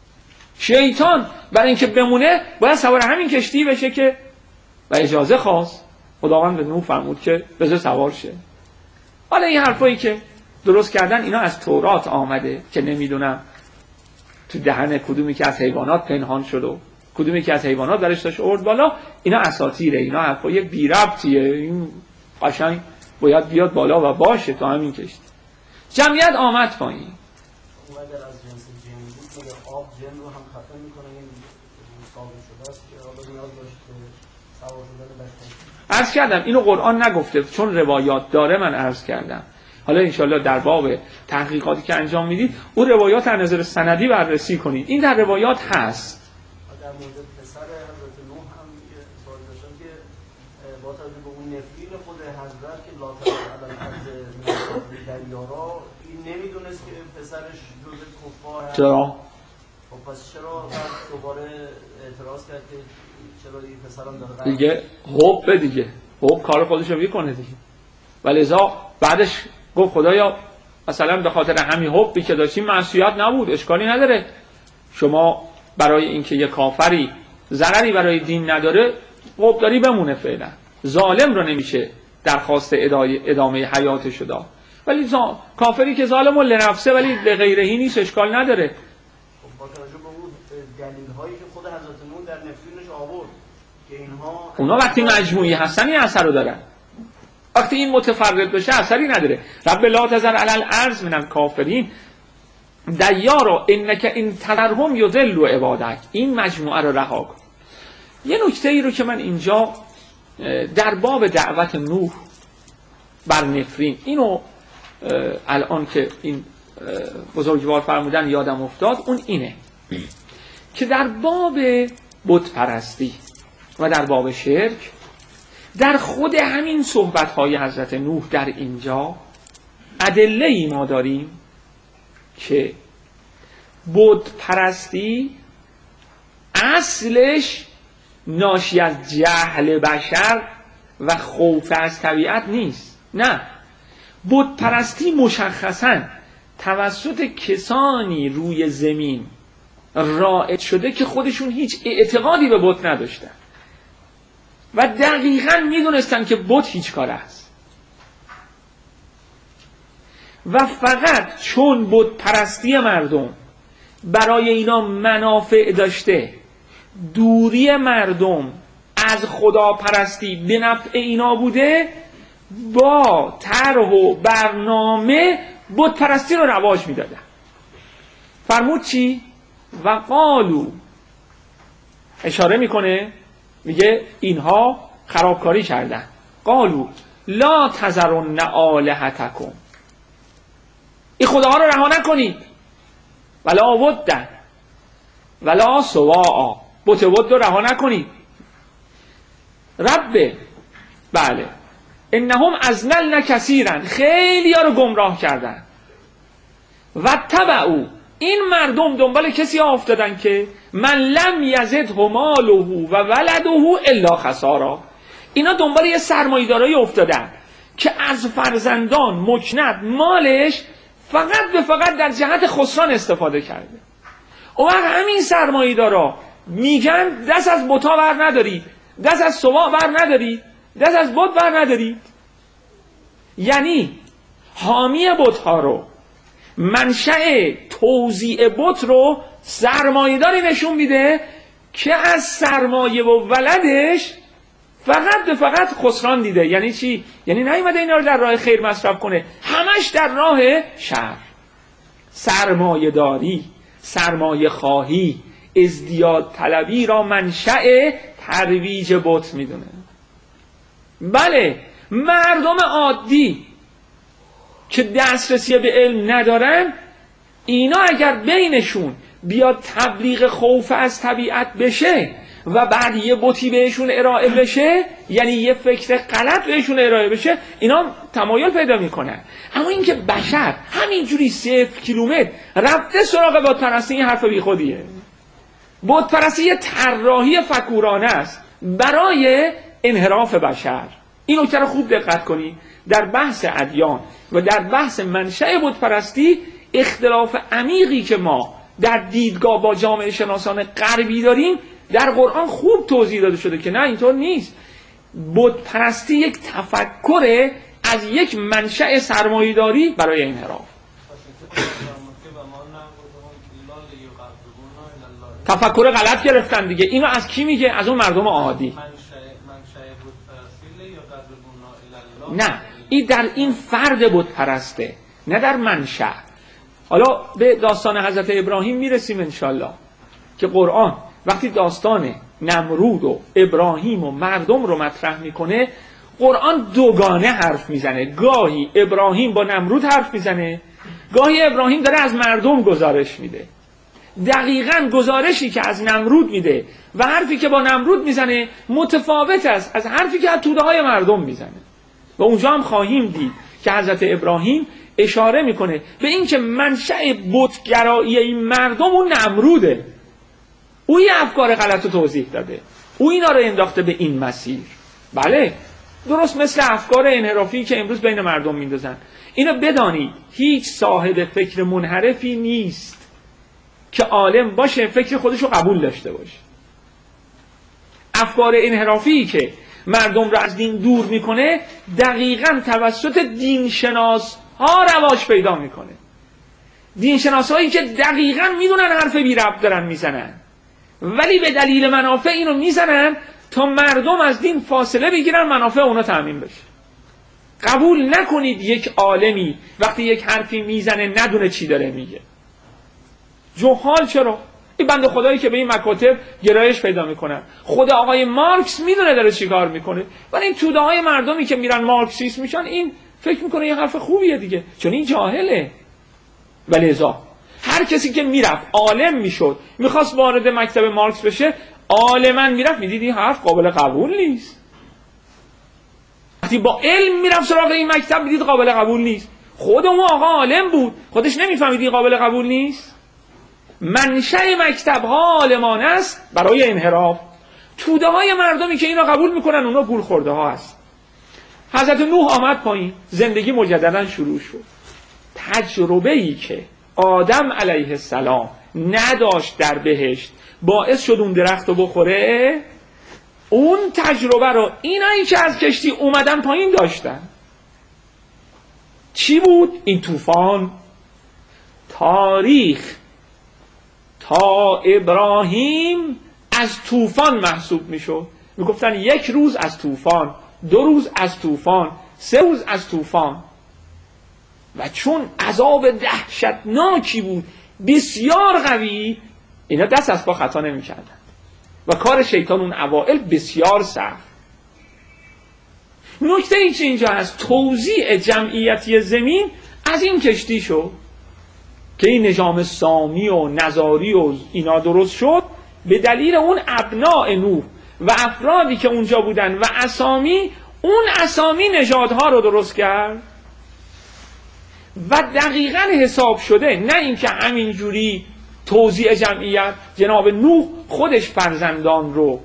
شیطان برای اینکه بمونه باید سوار همین کشتی بشه که و اجازه خواست. خداوند به نوح فرمود که بذار سوار شه. حالا این حرفایی که درست کردن اینا از تورات آمده که نمیدونم تو دهن کدومی که از حیوانات پنهان شد و کدومی که از حیوانات درش داشت آورد بالا. اینا اساطیره، اینا حرفای بی ربطیه. این قشنگ باید بیاد بالا و باشه تا همین کشتی. جمعیت آمد پایین. اون اگر از جنس جن بود که آب جن رو هم خفه میکنه، این ثابت شده است که حالا نیاز داشت سوار شدن بشه. عرض کردم اینو قرآن نگفته، چون روایات داره من عرض کردم. حالا انشالله در باب تحقیقاتی که انجام میدید اون روایات از نظر سندی بررسی کنید. این در روایات هست. در مورد پسر حضرت نوح هم سوال داشتم که با توجه به اون نفرین خود حضرت که لا تذر علی دیارا، این نمیدونست که پسرش جزء کفار هست. چرا؟ خب پس چرا دوباره اعتراض کرد که چرا این پسرم داره دیگه حب دیگه حب کار خودش رو میکنه دیگه. ولذا بعدش گفت خدایا مثلا به خاطر همین حبی که داشتیم معصیت نبود، اشکالی نداره. شما برای اینکه یه کافری ضرری برای دین نداره حب داری بمونه فعلا. ظالم رو نمیشه درخواست ادامه حیاتش داد. ولی کافری که ظالم و لنفسه ولی لغیرهی نیست اشکال نداره. خب با توجه به اون دلیل هایی که خود حضرت نوح در نفرینش آورد که اینها اونا وقتی مجموعی هستن این اثر رو دارن. وقتی این متفرد بشه اثری نداره. رب لا تذر علی الارض من الکافرین دیارا انک ان تذرهم یضلوا عبادک. این مجموعه رو رها کن. یه نکته ای رو که من اینجا در باب دعوت نوح بر نفرین، اینو الان که این بزرگوار فرمودن یادم افتاد، اون اینه که در باب بت پرستی و در باب شرک در خود همین صحبت‌های حضرت نوح در اینجا ادله‌ای ما داریم که بت پرستی اصلش ناشی از جهل بشر و خوف از طبیعت نیست. نه، بت پرستی مشخصاً توسط کسانی روی زمین رائج شده که خودشون هیچ اعتقادی به بت نداشتن و دقیقاً میدونستن که بت هیچ کار است و فقط چون بت پرستی مردم برای اینا منافع داشته، دوری مردم از خدا پرستی به نفع اینا بوده، با طرح و برنامه بت پرستی رو رواج میدادن. فرمود چی؟ و قالو، اشاره میکنه میگه اینها خرابکاری کردن. قالو لا تذرن آلهتکم، این خداها رو رها نکنید. ولا ودن ولا سواعا، بت ود رو رها نکنید. رب، بله، انهم اضللن کثیرا، خیلی ها رو گمراه کردن. و تبعوا، این مردم دنبال کسی ها افتادن که من لم یزده ماله و ولده الا خسارا. اینا دنبال یه سرمایه‌دارایی افتادن که از فرزندان مکند مالش فقط در جهت خسران استفاده کرده. اون وقت همین سرمایه‌دارا میگن دست از بت‌ها بر ندارید، دست از سواع بر ندارید، دست از بت بر ندارید. یعنی حامی بت‌ها رو، منشأ توزیع بت رو سرمایه‌داری نشون میده که از سرمایه و ولدش فقط خسران دیده. یعنی چی؟ یعنی نیومده اینا رو در راه خیر مصرف کنه، همش در راه شر. سرمایه‌داری سرمایه خواهی، ازدیاد طلبی را منشأ ترویج بت میدونه. بله، مردم عادی که دسترسی به علم ندارن، اینا اگر بینشون بیاد تبلیغ خوف از طبیعت بشه و بعد یه بتی بهشون ارائه بشه، یعنی یه فکر غلط بهشون ارائه بشه، اینا تمایل پیدا میکنن. اما اینکه بشر همینجوری 0 کیلومتر رفته سراغ بت پرستی، این حرف بیخودیه. بت پرستی یه طراحی فکورانه است برای انحراف بشر. این نکته رو خوب دقت کنید. در بحث ادیان و در بحث منشأ بت پرستی اختلاف عمیقی که ما در دیدگاه با جامعه شناسان غربی داریم در قرآن خوب توضیح داده شده که نه، اینطور نیست. بت پرستی یک تفکر از یک منشأ سرمایه‌داری برای انحراف. تفکر غلط گرفتن دیگه. اینو از کی میگه؟ از اون مردم عادی. نه، این در این فرد بت پرسته، نه در منشأ. حالا به داستان حضرت ابراهیم میرسیم انشالله که قرآن وقتی داستان نمرود و ابراهیم و مردم رو مطرح میکنه، قرآن دوگانه حرف میزنه. گاهی ابراهیم با نمرود حرف میزنه، گاهی ابراهیم داره از مردم گزارش میده. دقیقاً گزارشی که از نمرود میده و حرفی که با نمرود میزنه متفاوت است از حرفی که از توده های مردم میزنه. و اونجا هم خواهیم دید که حضرت ابراهیم اشاره میکنه به این که منشأ بتگرایی این مردم اون نمروده. او یه افکار غلط رو توضیح داده، او اینا رو انداخته به این مسیر. بله، درست مثل افکار انحرافی که امروز بین مردم میندازن. اینو بدانید، هیچ صاحب فکر منحرفی نیست که عالم باشه فکر خودش رو قبول داشته باشه. افکار انحرافی که مردم رو از دین دور میکنه دقیقاً توسط دینشناس ها رواج پیدا میکنه. دینشناس هایی که دقیقاً میدونن حرف بی ربط دارن میزنن، ولی به دلیل منافع اینو میزنن تا مردم از دین فاصله بگیرن، منافع اونا تامین بشه. قبول نکنید یک عالمی وقتی یک حرفی میزنه ندونه چی داره میگه. جهال چرا؟ این بنده خدایی که به این مکاتب گرایش پیدا میکنن، خود آقای مارکس میدونه داره چیکار میکنه، ولی این توده های مردمی که میرن مارکسیست میشن، این فکر میکنه یه حرف خوبیه دیگه، چون این جاهله. ولذا هر کسی که میرفت عالم میشد، میخواست وارد مکتب مارکس بشه، عالما میرفت میدید این حرف قابل قبول نیست. وقتی با علم میرفت سراغ این مکتب میدید قابل قبول نیست. خود اون آقا عالم بود، خودش نمیفهمید این قابل قبول نیست. منشأ مکتب ها عالمان است برای انحراف. توده های مردمی که اینا قبول میکنن اونا گول خورده ها است. حضرت نوح آمد پایین، زندگی مجددا شروع شد. تجربه‌ای که آدم علیه السلام نداشت در بهشت باعث شد اون درخت رو بخوره، اون تجربه رو اینایی که از کشتی اومدن پایین داشتن. چی بود؟ این طوفان. تاریخ تا ابراهیم از طوفان محسوب میشد. میگفتن 1 روز از طوفان، 2 روز از طوفان، 3 روز از طوفان. و چون عذاب دهشتناکی بود، بسیار قوی، اینا دست از پا خطا نمی‌کردن و کار شیطان اون اوائل بسیار سخت. نکته ای که اینجا هست، توزیع جمعیتی زمین از این کشتی شد که این نظام سامی و نزاری و اینا درست شد به دلیل اون ابناء نوح و افرادی که اونجا بودن و اسامی، اون اسامی نژادها رو درست کرد و دقیقاً حساب شده. نه اینکه همینجوری توزیع جمعیت، جناب نوح خودش فرزندان رو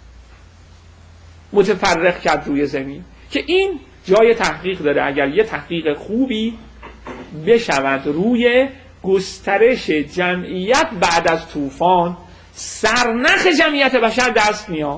متفرق کرد روی زمین، که این جای تحقیق داره. اگر یه تحقیق خوبی بشود روی گسترش جمعیت بعد از طوفان، سرنخ جمعیت بشر دست میاد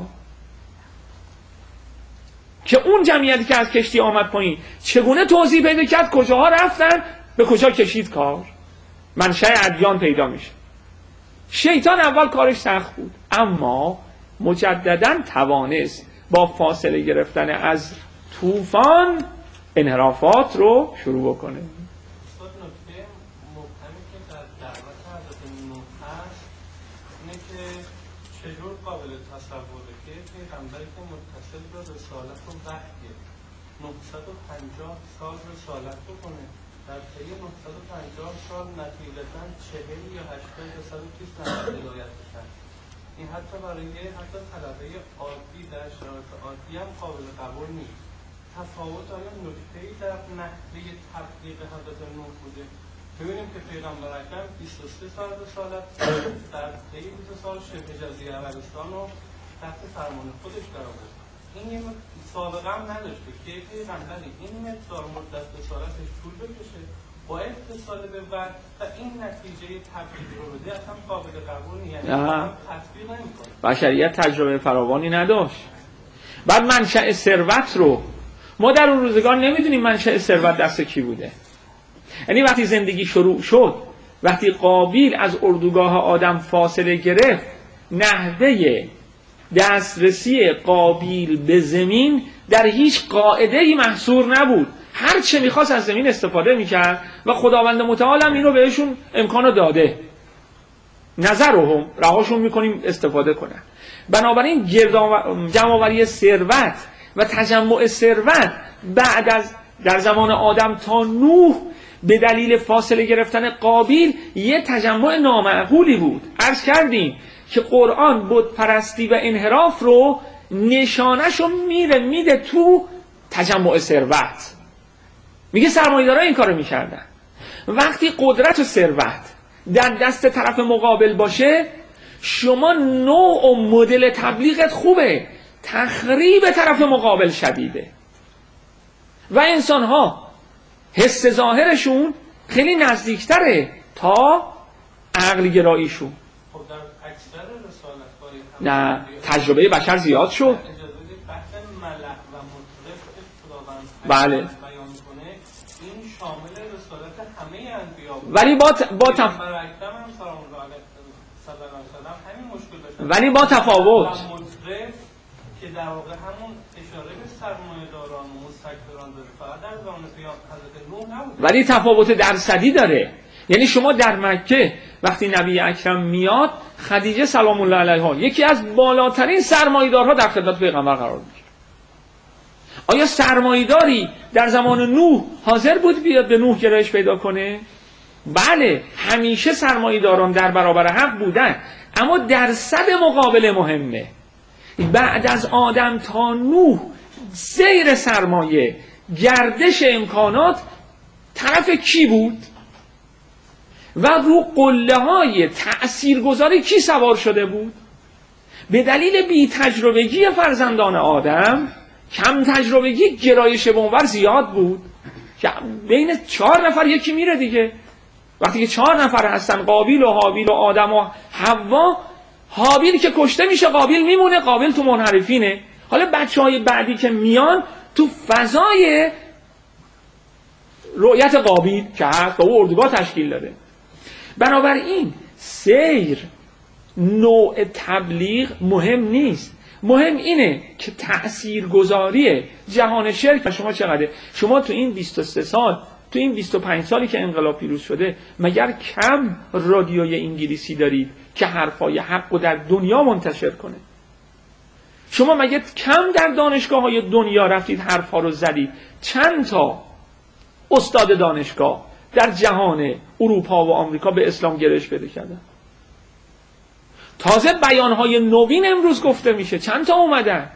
که اون جمعیتی که از کشتی آمد پایین چگونه توضیح پیدا کرد، کجاها رفتن، به کجا کشید کار، منشأ ادیان پیدا میشه. شیطان اول کارش سخت بود، اما مجددا توانست با فاصله گرفتن از طوفان انحرافات رو شروع بکنه. پیغمبری که متصل به رسالت و وحیه 950 سال رسالت بکنه، در طی 950 سال نتیجتاً 40 یا 80 یا 100 کیس هدایت بشن. این حتی برای حتی طلبه عادی در شرایط عادی هم قابل قبول نیست. تفاوت آیا نکته‌ای در نحوه تبلیغ حضرت نوح بوده؟ ببینیم که پیغمبر اکرم 23 سال رسالت در طی 20 سال شبه جزیره عربستان رو تحت فرمان خودش درآورد. این یه سابقه هم نداشته که پیغمبری این مقدار مدت رسالتش طول بکشه با اتصال به وقت و این نتیجه تبلیغ رو بده، اصلا قابل قبول نیست، یعنی تطبیق نمی‌کنه. بشریت تجربه فراوانی نداشت. بعد منشأ ثروت رو ما در اون روزگار نمیدونیم منشأ ثروت دست کی بوده. یعنی وقتی زندگی شروع شد، وقتی قابیل از اردوگاه آدم فاصله گرفت، نحوه دسترسی قابیل به زمین در هیچ قاعده‌ای محصور نبود. هر چه میخواست از زمین استفاده میکرد و خداوند متعال هم این رو بهشون امکانو داده. نظرهم رهاشون میکنیم استفاده کنن. بنابراین جمع‌آوری ثروت و تجمع ثروت بعد از در زمان آدم تا نوح به دلیل فاصله گرفتن قابیل یه تجمع نامعقولی بود. عرض کردیم که قرآن بت پرستی و انحراف رو نشانه‌شو میده تو تجمع ثروت. میگه سرمایه‌دارا این کارو میکردن. وقتی قدرت و ثروت در دست طرف مقابل باشه، شما نوع و مدل تبلیغت خوبه، تخریب طرف مقابل شدیده و انسان‌ها حس ظاهرشون خیلی نزدیکتره تا عقل گراییشون. خب در اکثر رسالت‌های نه، تجربه بشر زیاد شد. اجازه بحث ملأ و مطرف خداوند بله. بیان کنه، این شامل رسالت همه انبیا بود. ولی با پیغمبر اکرم هم سلام الله علیه صلی الله علیه و سلم همین مشکل داشت. ولی با تفاوت. و مطرف که در واقع همون اشاره به سرمایه‌داران و مستکبران داره، فقط در زمان حضرت نوح نبود. ولی تفاوت درصدی داره. یعنی شما در مکه وقتی نبی اکرم میاد، خدیجه سلام الله علیها یکی از بالاترین سرمایه‌دارها در خدمت پیغمبر قرار میگیره. آیا سرمایه‌داری در زمان نوح حاضر بود بیاد به نوح گرایش پیدا کنه؟ بله، همیشه سرمایه‌داران در برابر حق بودن، اما درصد مقابل مهمه. بعد از آدم تا نوح سیر سرمایه، گردش امکانات طرف کی بود؟ و رو قله های تأثیرگذاری کی سوار شده بود؟ به دلیل بی تجربگی فرزندان آدم، کم تجربگی گرایش به اونور زیاد بود. بین 4 نفر یکی میره دیگه. وقتی که 4 نفر هستن، قابیل و حابیل و آدم و حوا، حابیل که کشته میشه قابیل میمونه، قابیل تو منحرفینه. حالا بچه‌های بعدی که میان تو فضای رؤیت قابیل که هست، با او اردوگاه تشکیل داده. بنابراین سیر نوع تبلیغ مهم نیست، مهم اینه که تأثیرگذاری جهان شرک شما چقدره. شما تو این 23 سال، تو این 25 سالی که انقلاب پیروز شده، مگر کم رادیوی انگلیسی دارید که حرفای حق رو در دنیا منتشر کنه؟ شما مگر کم در دانشگاه‌های دنیا رفتید حرفا رو زدید؟ چند تا استاد دانشگاه در جهان اروپا و آمریکا به اسلام گرایش پیدا کردن؟ تازه بیانهای نوین امروز گفته میشه، چند تا اومدن؟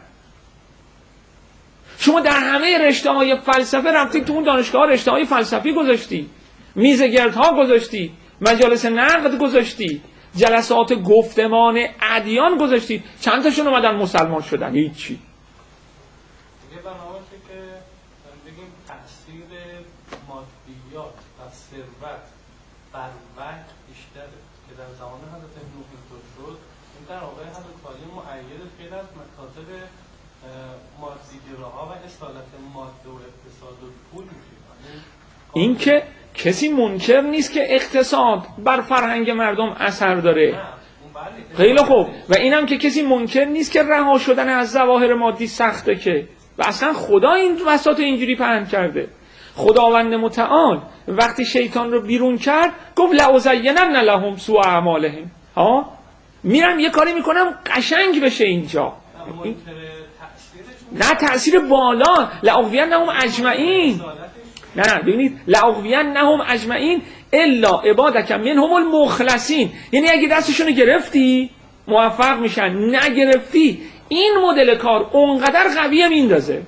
شما در همه رشته‌های فلسفه رفتید تو اون دانشگاه رشته‌های فلسفی گذاشتی، میز گردها گذاشتی، مجالس نقد گذاشتی، جلسات گفتمان ادیان گذاشتی، چند تاشون اومدن مسلمان شدن؟ هیچی. دیگه بنابراین که بگیم تأثیر مادیات و ثروت بر وقت بیشتره که در زمان حضرت نوح اینطور شد. این در واقع حضرت علی مؤید خیلی از مکاتب مادیگراها و اصالت ماده و اقتصاد و پول میشه. این که کسی منکر نیست که اقتصاد بر فرهنگ مردم اثر داره. خیلی خوب. و اینم که کسی منکر نیست که رها شدن از ظواهر مادی سخته، که و اصلا خدا این وساط اینجوری پهن کرده. خداوند متعال وقتی شیطان رو بیرون کرد گفت لأزینن لهم سوء اعمالهم. میرم یه کاری میکنم قشنگ بشه اینجا. نه تأثیر بالا لأغوینهم اجمعین. نه ببینید لأغوینهم اجمعین الا عبادک منهم المخلصین، یعنی اگه دستشون گرفتی موفق میشن، نگرفتی این مدل کار اونقدر قویه میندازه.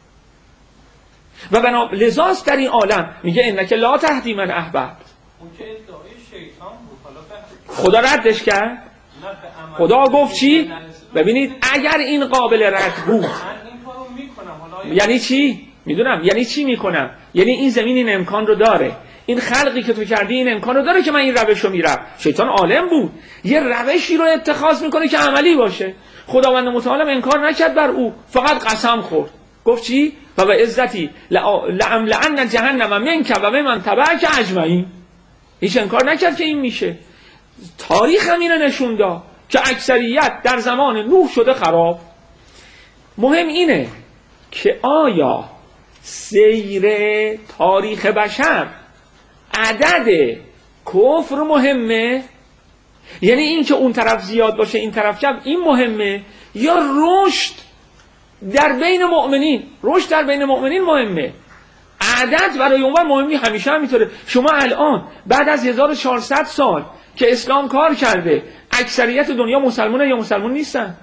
و لذاست در این عالم میگه انک لا تهدی من احببت. خدا ردش کرد. خدا گفت چی؟ ببینید اگر این قابل رد بود یعنی چی؟ میدونم یعنی چی میکنم، یعنی این زمین این امکان رو داره، این خلقی که تو کردی این امکان رو داره که من این روش رو میرم. شیطان عالم بود یه روشی رو اتخاذ میکنه که عملی باشه. خداوند متعال انکار نکرد بر او، فقط قسم خورد. گفت چی؟ و به عزتی لأملأن جهنم منک و ممن تبعک اجمعین. هیچ انکار نکرد که این میشه. تاریخ هم اینو نشون داد که اکثریت در زمان نوح شده خراب. مهم اینه که آیا سیر تاریخ بشر عدد کفر مهمه، یعنی این که اون طرف زیاد باشه این طرف کم این مهمه، یا رشد در بین مؤمنین؟ رشد در بین مؤمنین مهمه، عدد برای اونور مهمی همیشه همینطوره. شما الان بعد از 1400 سال که اسلام کار کرده اکثریت دنیا مسلمانه یا مسلمان نیستن؟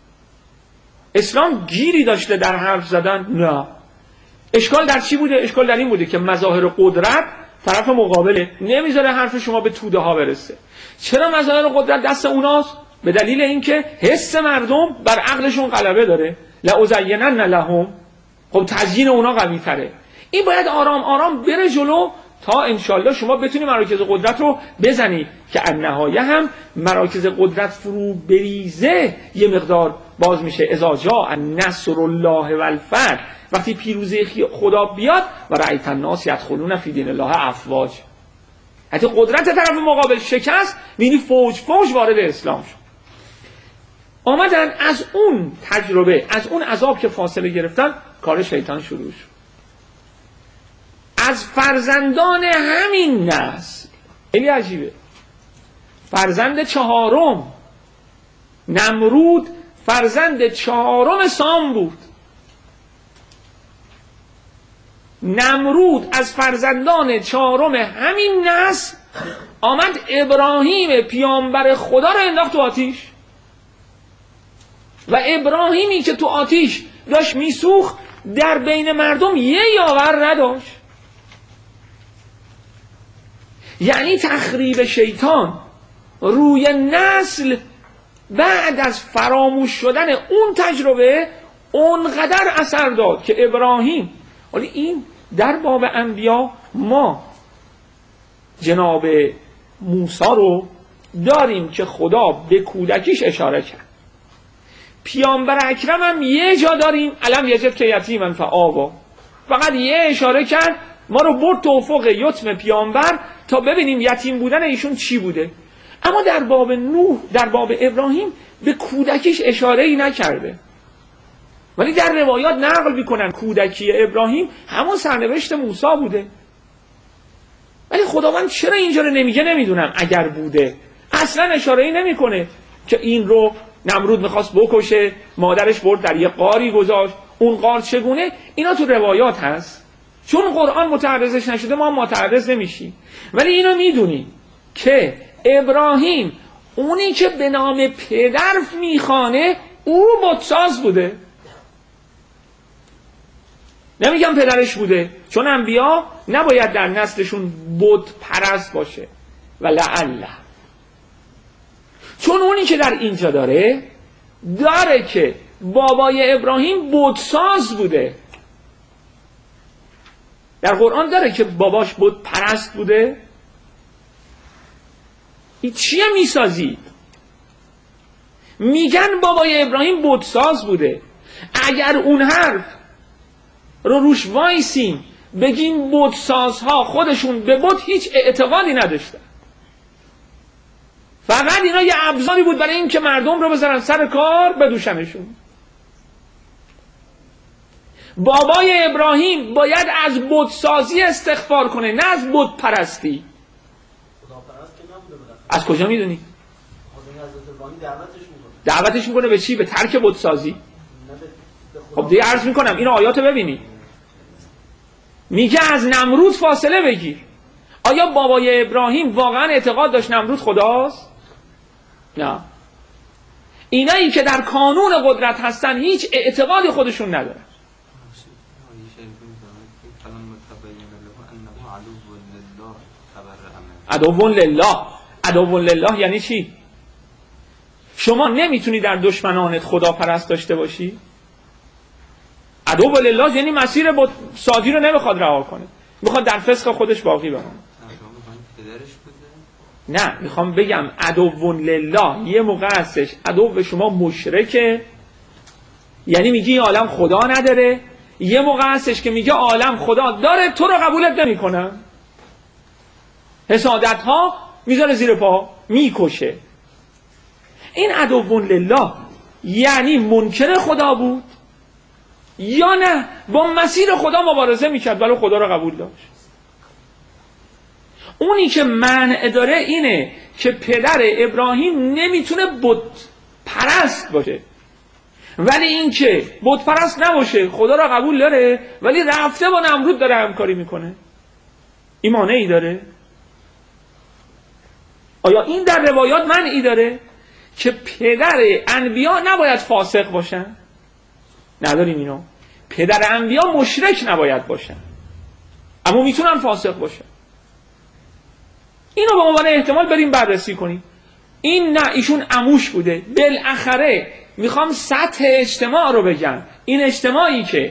اسلام گیری داشته در حرف زدن؟ نه. اشکال در چی بوده؟ اشکال در این بوده که مظاهر قدرت طرف مقابله نمیذاره حرف شما به توده ها برسه. چرا مظاهر قدرت دست اوناست؟ به دلیل اینکه حس مردم بر عقلشون غلبه داره. لأزینن لهم. خب تزیین اونا قوی تره. این باید آرام آرام بره جلو تا انشالله شما بتونی مراکز قدرت رو بزنی که النهایه هم مراکز قدرت فرو بریزه یه مقدار باز میشه. اذا جاء نصر الله والفتح، وقتی پیروزی خدا بیاد و رأیت الناس یدخلون فی دین الله افواج، حتی قدرت طرف مقابل شکست، می‌بینی فوج فوج وارد اسلام شد. آمدن از اون تجربه، از اون عذاب که فاصله گرفتن، کار شیطان شروع شد. از فرزندان همین نسل، خیلی عجیبه، فرزند چهارم نمرود فرزند چهارم سام بود. نمرود از فرزندان چهارم همین نسل آمد ابراهیم پیامبر خدا رو انداخت تو آتیش. و ابراهیمی که تو آتیش داشت میسوخت در بین مردم یه یاور نداشت. یعنی تخریب شیطان روی نسل بعد از فراموش شدن اون تجربه اونقدر اثر داد که ابراهیم، ولی این در باب انبیا ما جناب موسی رو داریم که خدا به کودکیش اشاره کرد. پیامبر اکرم هم یه جا داریم، علم یجد که یتیما فآوا، فقط یه اشاره کرد ما رو برد تو افق یتم پیامبر تا ببینیم یتیم بودن ایشون چی بوده. اما در باب نوح، در باب ابراهیم به کودکیش اشاره ای نکرده، ولی در روایات نقل میکنن کودکی ابراهیم همون سرنوشت موسی بوده. ولی خداوند چرا اینجا رو نمیگه نمیدونم. اگر بوده اصلا اشاره ای نمیکنه که این رو نمرود میخواست بکشه، مادرش برد در یه غاری گذاشت، اون غار چگونه، اینا تو روایات هست. چون قرآن متعرضش نشده ما متعرض نمیشیم. ولی اینو میدونیم که ابراهیم اونی که به نام پدر میخوانه او بتساز بوده. نمیگم پدرش بوده، چون انبیا نباید در نسلشون بت پرست باشه. و لعله، چون اونی که در اینجا داره که بابای ابراهیم بتساز بوده. در قرآن داره که باباش بت پرست بوده. این چیه میسازید؟ میگن بابای ابراهیم بتساز بوده. اگر اون حرف رو روش وایسیم بگیم بتسازها خودشون به بت هیچ اعتقادی نداشتن، فقط اینا یه ابزاری بود برای این که مردم رو بذارن سر کار بدوشنشون. بابای ابراهیم باید از بتسازی استغفار کنه، نه از بت پرستی. خداپرست که نبوده. از کجا میدونی؟ حضرت ابراهیم دعوتش میکنه. دعوتش میکنه به چی؟ به ترک بتسازی. خب دیگه عرض میکنم این آیاتو ببینید، میگه از نمرود فاصله بگیر. آیا بابای ابراهیم واقعا اعتقاد داشت نمرود خداست؟ نه. اینایی که در کانون قدرت هستن هیچ اعتقادی خودشون ندارن. عدو لله. عدو لله یعنی چی؟ شما نمیتونی در دشمنانت خدا پرست داشته باشی؟ عدو لله یعنی مسیر سازی رو نمیخواد رها کنه، میخواد در فسق خودش باقی بمونه. نه، میخوام بگم عدو لله یه موقع هستش عدو شما مشرکه، یعنی میگی این عالم خدا نداره. یه موقع هستش که میگه عالم خدا داره، تو رو قبولت نمیکنم، حسادت ها میذاره زیر پا، میکشه. این عدو لله یعنی منکر خدا بود یا نه با مسیر خدا مبارزه میکرد ولی خدا رو قبول داشت؟ اونی که منع داره اینه که پدر ابراهیم نمیتونه بت پرست باشه، ولی این که بت پرست نباشه خدا رو قبول داره ولی رفته با نمرود داره همکاری میکنه. این مانعی داره؟ آیا این در روایات منعی داره که پدر انبیا نباید فاسق باشن؟ نداریم اینو. پدر انبیا مشرک نباید باشن اما میتونن فاسق باشن. اینو به عنوان احتمال بریم بررسی کنیم. این نه، ایشون عموش بوده. بالاخره میخوام سطح اجتماع رو بگم. این اجتماعی که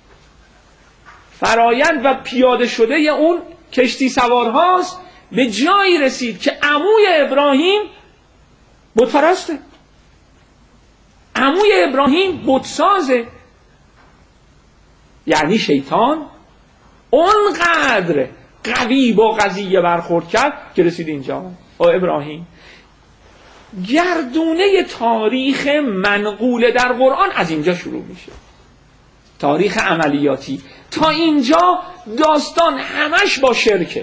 فرایند و پیاده شده اون کشتی سوارهاست به جایی رسید که عموی ابراهیم بت پرسته، عموی ابراهیم بت سازه. یعنی شیطان اونقدر قوی با قضیه برخورد کرد که رسید اینجا. ابراهیم گردونه تاریخ منقول در قرآن از اینجا شروع میشه، تاریخ عملیاتی. تا اینجا داستان همش با شرکه.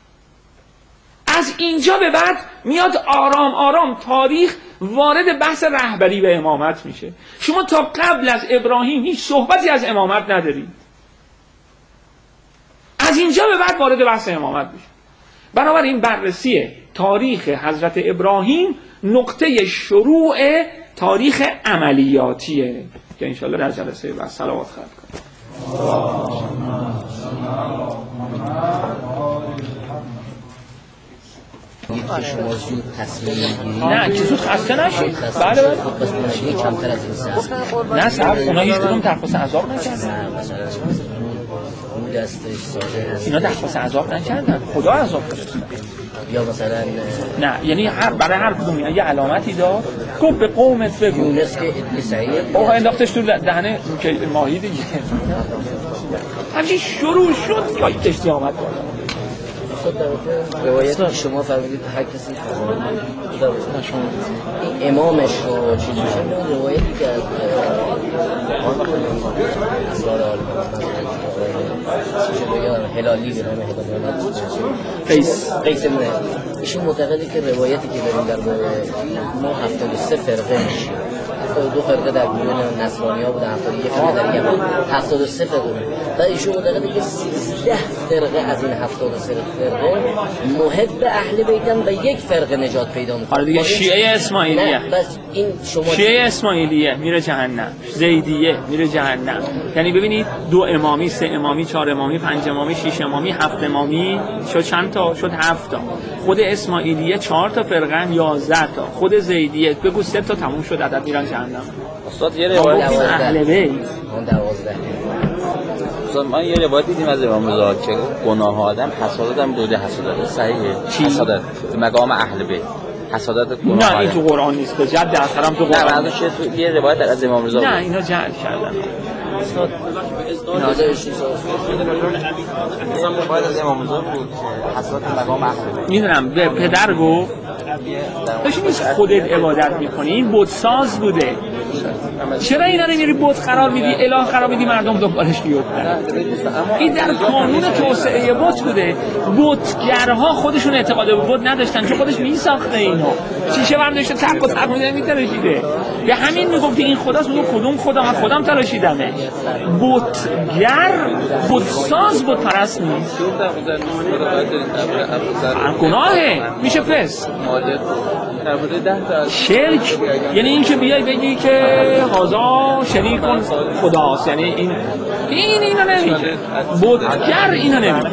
از اینجا به بعد میاد آرام آرام تاریخ وارد بحث رهبری به امامت میشه. شما تا قبل از ابراهیم هیچ صحبتی از امامت ندارید، از اینجا به بعد وارد بحث امامت میشه. بنابراین بررسی تاریخ حضرت ابراهیم نقطه شروع تاریخ عملیاتیه که انشاءالله در جلسه بعد صلوات خواهد کنیم. شما زود تصمیم میگیرید؟ نه که زود خسته نشید. بله بله. بس کمتر از این سخت. نه صبر، اونا هیچ کدوم درخواست عذاب نکردن. اون دستش ساده هست. اینا درخواست عذاب نکردن، خدا عذاب فرستاد. یا مثلا نه، یعنی برای هر کدوم یه علامتی داد، گفت به قومت بگو. یونس که اسرائیل اوه انداختش تو دهنه که ماهی دیگه. همچین شروع شد که کشتی آمد. روایت شما فرمودید هر کسی این امامش رو چیز میشه. روایتی که از اسرار هلالی به نام قیس منه، ایشون معتقده که روایتی که داریم در ما 73 فرقه میشه، 72 فرقه در گروه نصرانی ها بوده، 71 فرقه در یمن، 73 فرقه بود. و ایشون معتقده که 13 فرقه از این 73 فرقه محب اهل بیتن و یک فرقه نجات پیدا میکنه. حالا دیگه شیعه اسماعیلیه، بس این شما شیعه اسماعیلیه میره جهنم، زیدیه میره جهنم. یعنی ببینید 2 امامی، 3 امامی، 4 امامی، 5 امامی، 6 امامی، 7 امامی، شد چند تا؟ شد 7 تا. خود اسماعیلیه 4 تا فرقه، 11 تا. خود زیدیه بگو 3 تا تموم شد، عدد میرن جهنم. استاد یه روایت اهل بیت اون 12. استاد ما یه روایت دیدیم از امام رضا که گناه آدم حسادت هم دوده حسادت صحیحه. حسادت مقام اهل بیت، حسادت گناه. نه این تو قرآن نیست، به جد احترام تو قرآن. نه ازش تو یه روایت از امام رضا. نه اینا جعل کردن. استاد روایت از امام رضا بود که حسادت مقام اهل بیت. میدونم به پدر گفت داشتی نیست خودت عبادت میکنی، این بت ساز بوده، چرا اینا رو میری بت قرار میدی، اله قرار میدی مردم دنبالش بیفتن؟ این در قانون توسعه بت بوده. بتگرها خودشون اعتقاد به بت نداشتن چون خودش میساخته اینو، شیشه برم داشته تق و تق میده میترشیده. به همین میگفتی این خداست، میگو کدوم خدا؟ من خودم تراشیدمه. بتگر بتساز بت پرست نیست، گناهه، میشه فسق. شرک یعنی این که بیای بگی که هازا شریک خداست، یعنی این اینو نمیگه. بتگر اینو نمیگه.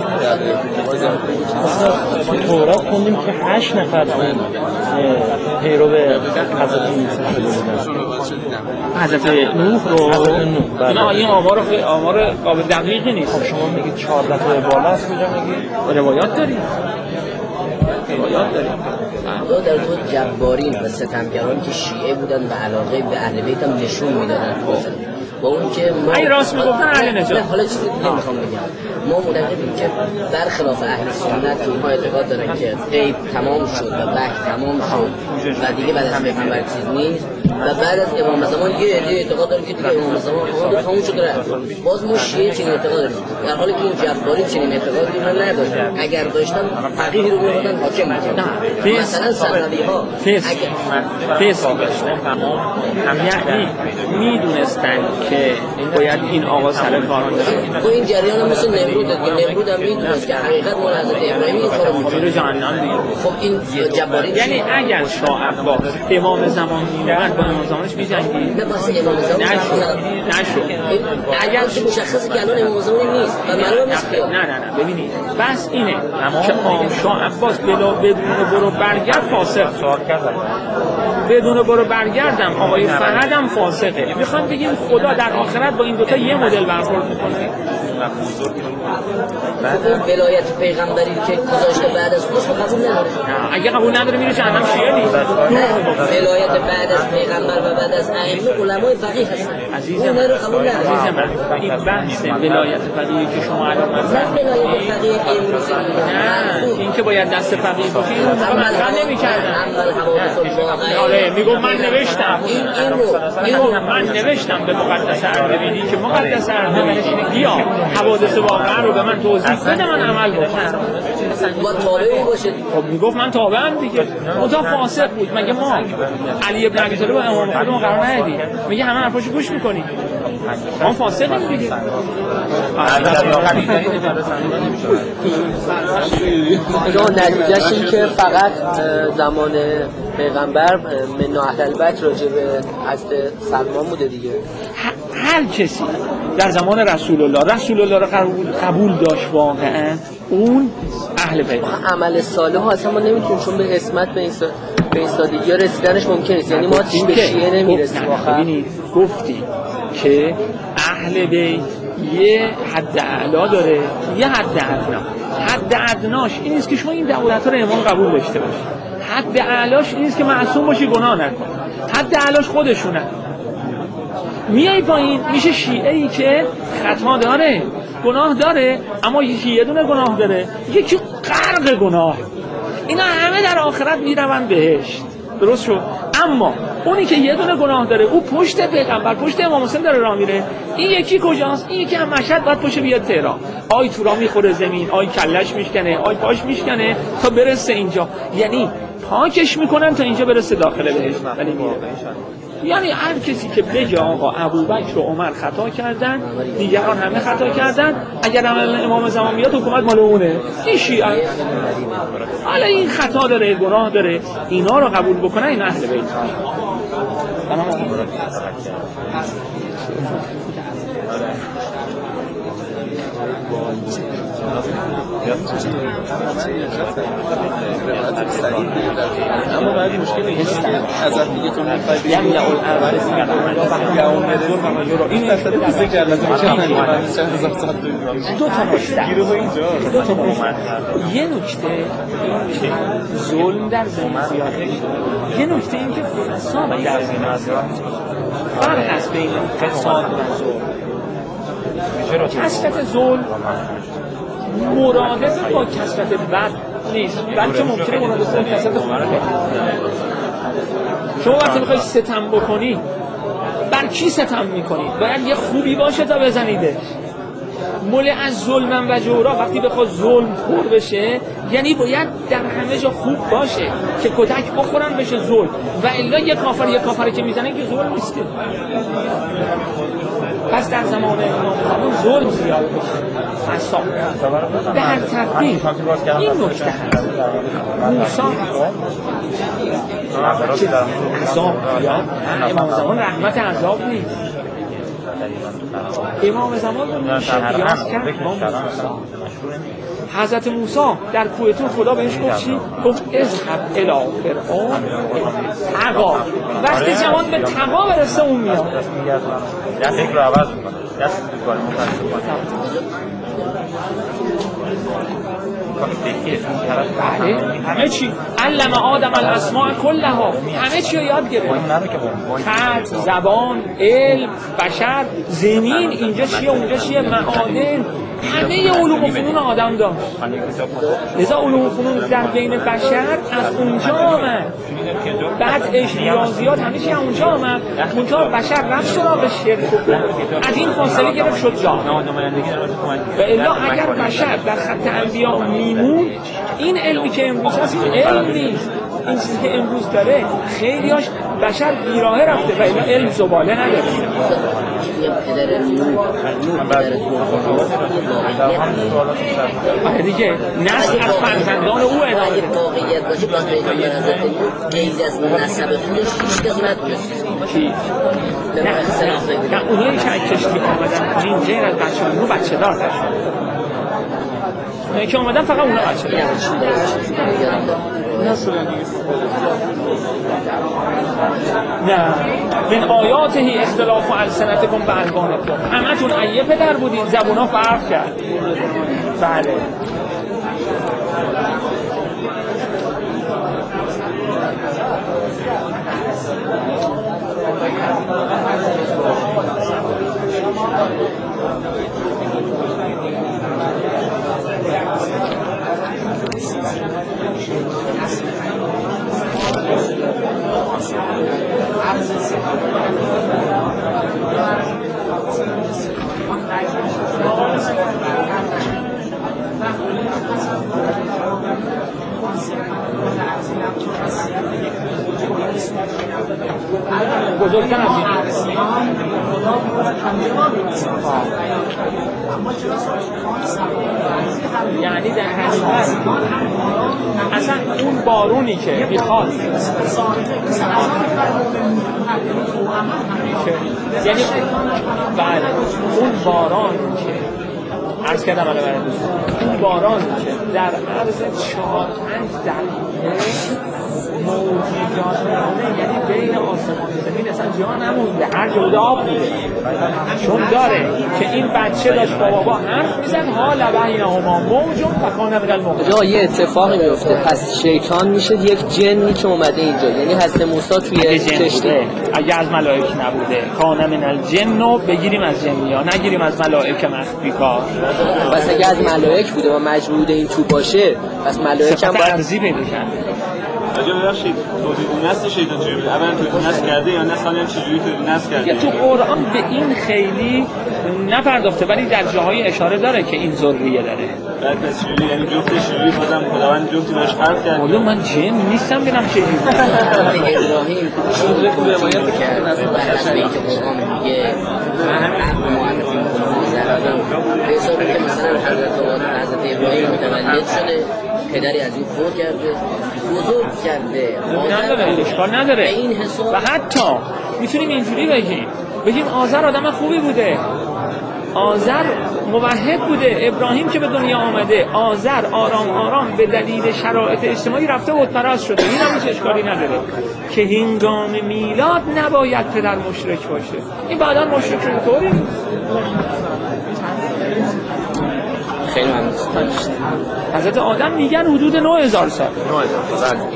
تورات خوندیم که 8 نفر پیرو حضرت موسی شده بودن. حضرت نوح رو نه، این آمار قابل دقیقی نیست. خب شما میگید 14 تا بالا است، کجا میگید؟ روایات داریم. خدا در تو جبارین و ستمگران که شیعه بودن و علاقه به اهل بیت هم نشون میدادن با اون که ما این راست میگفتن اهل نجات. حالا چیزی دیگه میخوام بگم، ما معتقدیم که برخلاف اهل سنت که اونها اعتقاد دارن که غیب تمام شد و وحی تمام شد و دیگه بعد از پیغمبر چیز نیست و بعد از امام زمان یه عده اعتقاد دارن که دیگه امام زمان تمام شد رفت. باز ما شیعه چنین اعتقاد داریم، در حالی که این جباری چنین اعتقادی رو نداشتن. اگر داشتن فقیهی رو می‌آوردن حاکم می‌کردن. مثلا صحابی‌ها فسق داشتن، یعنی میدونستن که باید این آقا سر کاران داره. تو این جریان هم مثل نمرود که نمرود هم میدونست که حقیقت مال حضرت ابراهیم این کارو می‌کنه. خب این جباری یعنی اگر شاه عباس امام زمان می‌بود با امام زمانش می‌جنگید؟ نه بس امام زمان نشد. اگر مشخصه که الان امام زمان نیست و معلوم نیست که نه ببینید بس اینه که شاه عباس بدون برو برگرد فاسق بدون برو برگردم آقای فهدم فاسقه. میخوام بگیم خدا در آخرت با این دوتا یه مدل برخورد میکنه. ولایت پیغمبری که گذاشته بعد از خودش قبول نداره. اگه قبول نداره میره جهنم. شیعه نیست. ولایت بعد از پیغمبر و بعد از ائمه علمای فقیه هستن. عزیزم اون رو قبول نداره. این بحث ولایت فقیه که شما الان ولایت فقیه که امروزی نه این که باید دست فقیه باشه اون مطرح نمی‌کردن. آره میگم من نوشتم من نوشتم به مقدس اردبیلی که مقدس اردبیلی بیا حوادث واقعا رو به من توضیح بده من عمل بکنم. با تابعی باشه. خب میگفت من تابعم دیگه. اون تا فاسق بود. مگه ما علی ابن ابی طالب و امام خودمون قرار ندیدیم؟ میگه همه حرفاشو گوش میکنی. ما فاسقیم دیگه. نتیجهش این که فقط زمان پیغمبر من اهل البیت راجع به حضرت سلمان بوده دیگه. هر کسی در زمان رسول الله رو قبول داشت واقعا اون اهل بیت. عمل صالح ها اصلا ما نمیتونیم چون به اسمت به این سادگی ها رسیدنش ممکن نیست. یعنی ما به شیعه نمیرسیم. ببینید گفتی که اهل بیت یه حد اعلا داره یه حد ادنا. حد ادناش این نیست که شما این دعوت ها رو امام قبول داشته باشی. حد اعلاش این نیست که معصوم باشی گناه نکن. حد اعلاش خودشونه. میای پایین میشه شیعه‌ای که خطا داره گناه داره اما یه دونه گناه داره یکی غرق گناه. اینا همه در آخرت میروند بهشت. درست شد. اما اونی که یه دونه گناه داره او پشت پیغمبر پشت امام حسین داره راه میره. این یکی کجاست؟ این یکی هم مشهد باید پشت بیاد تهران. آی تو راه میخوره زمین، آی کلش میشکنه، آی پاش میشکنه تا برسه اینجا. یعنی پاکش میکنن تا اینجا برسه داخل بهشت. ولی یعنی هر کسی که بگه آقا ابوبکر و عمر خطا کردن دیگران همه خطا کردن اگر امام زمان بیاد حکومت مال اونه. این شیعه حالا این خطا داره گناه داره اینا رو قبول بکنن این اهل بیت. اما بعد مشکل نیست ازت دیگه تو میخوای بگی یعنی اول این است که لازم دو تا یه نکته ظلم در زمین زیاده. یه نکته این که فساد در زمین زیاده. فرق هست بین فساد و ظلم. کثرت ظلم مرادف با کثرت بد نیست بلکه ممکنه مرادف با کثرت خوب. شما وقتی میخوای ستم بکنی بر کی ستم میکنی؟ باید یه خوبی باشه تا بزنیدش. مول از ظلم و جورا وقتی بخواد ظلم خور بشه یعنی باید در همه جا خوب باشه که کتک بخورن بشه ظلم و الا یک کافر که میزنه که ظلم نیست. پس در زمان امام ظلم زیاد بشه، فساد در تقدیم این نکته هست. موسی عذاب زیاد، امام زمان رحمت عذاب نیست. امام زمان رو میشه قیاس کرد با موسی. حضرت موسی در کوه طور خدا بهش گفت چی؟ گفت اذهب الی فرعون طغی. وقتی زمان به طغی برسه اون میاد. فکر رو عوض میکنه. دست کاری همه چی علم آدم الاسماء کلها، همه چی رو یاد گرفت. خط، زبان، علم، بشر، زمین، اینجا چیه اونجا چیه، معادن، همه علوم و فنون آدم داشت. لذا علوم و فنون در بین بشر از اونجا آمد. بعدش ریاضیات همه چی اونجا آمد. اونجا بشر رفت سراغ شرک از این فاصله گرفت شد جان. و الا اگر بشر در خط انبیا میمون این علمی که امروز هست این علم نیست. این چیزی که امروز داره خیلی هاش بشر بیراهه رفته و الا علم زباله نداره. دیگه نسل از فرزندان او ادامه اگر واقعیت باشه باز پیغمبر حضرت نوح غیر از نسب خودش هیچ کس ندونست. نه اونایی که کشتی آمدن غیر از بچه نوح بچه دار داشت. اونایی که آمدن فقط اونا بچه دار. نه من آیاته اختلاف و السنتکم به الوانکم. همتون ایه پدر بودید زبونا فرق کرد. بله بزرگتر از این یعنی در حقیقت اصلا اون بارونی که میخواد یعنی بله اون باران که عرض کردم اون باران که در عرض 4-5 دقیقه موجودات میمونه یعنی بین آسمان و زمین اصلا جا نمونده هر جا بوده آب بوده چون داره که این بچه داشت بابا حرف میزن حالا بینهما موجون فکان من الموج. جا یه اتفاقی میفته پس شیطان میشه یک جنی که اومده اینجا یعنی حضرت موسی توی کشتی اگه از ملائک نبوده کان من الجن بگیریم از جنیا نگیریم از ملائک مخفی کار. پس اگه از ملائک بوده و مجبور این تو باشه پس ملائک هم باید ارزی پیدا کرده. اگه ببخشید تولید نسل شیطان چجوری بود؟ اولا تولید نسل کرده یا نسل هم چجوری تولید نسل کرده؟ تو قرآن به این خیلی نپرداخته ولی در جاهای اشاره داره که این ذریه داره. بعد پس چجوری یعنی جفتش چجوری بازم خداوند جفتی باش خلق کرد؟ معلوم من جن نیستم ببینم چجوری. ابراهیم چیزی که روایت کرد از بیت قرآن میگه معرفی به حسابی که مثلا حضرت ابراهیم متولد شده پدری از این فوت کرده بزرگ کرده اشکال نداره و حتی میتونیم اینجوری بگیم آذر آدم خوبی بوده آذر موحد بوده ابراهیم که به دنیا آمده آذر آرام آرام به دلیل شرایط اجتماعی رفته بت پرست شده این هم هیچ اشکالی نداره که هنگام میلاد نباید پدر مشرک باشه این بعدا مشرک شده طوری خیلی ممنون. حضرت آدم میگن حدود 9000 سال. 9000 سال.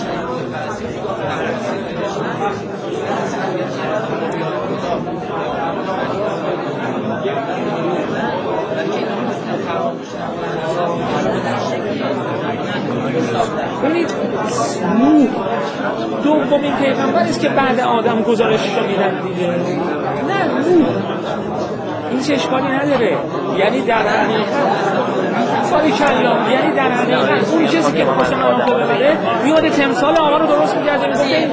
ببینید نوح دومین پیغمبر است که بعد آدم گزارشش رو میدن دیگه. نه نوح این هیچ اشکالی نداره. یعنی در حقیقت سالی کلام، یعنی در حقیقت اون کسی که بخواست منافع ببره میاد تمثال آقا رو درست می‌کرده میگه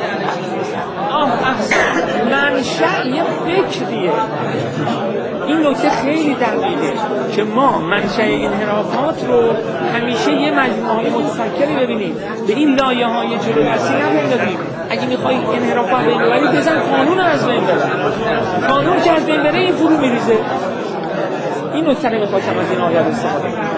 منشأ یه فکریه. این نکته خیلی دقیقه که ما منشأ انحرافات رو همیشه یه مجموعه متفکری ببینیم، به این لایه‌های جلو دستی نمی‌دیم. اگه می‌خوای انحرافات بین ببری بزن قانون از بین ببر. قانون که از بین بره این فرو میریزه. این نکته رو می‌خواستم از این آیات استفاده کنم.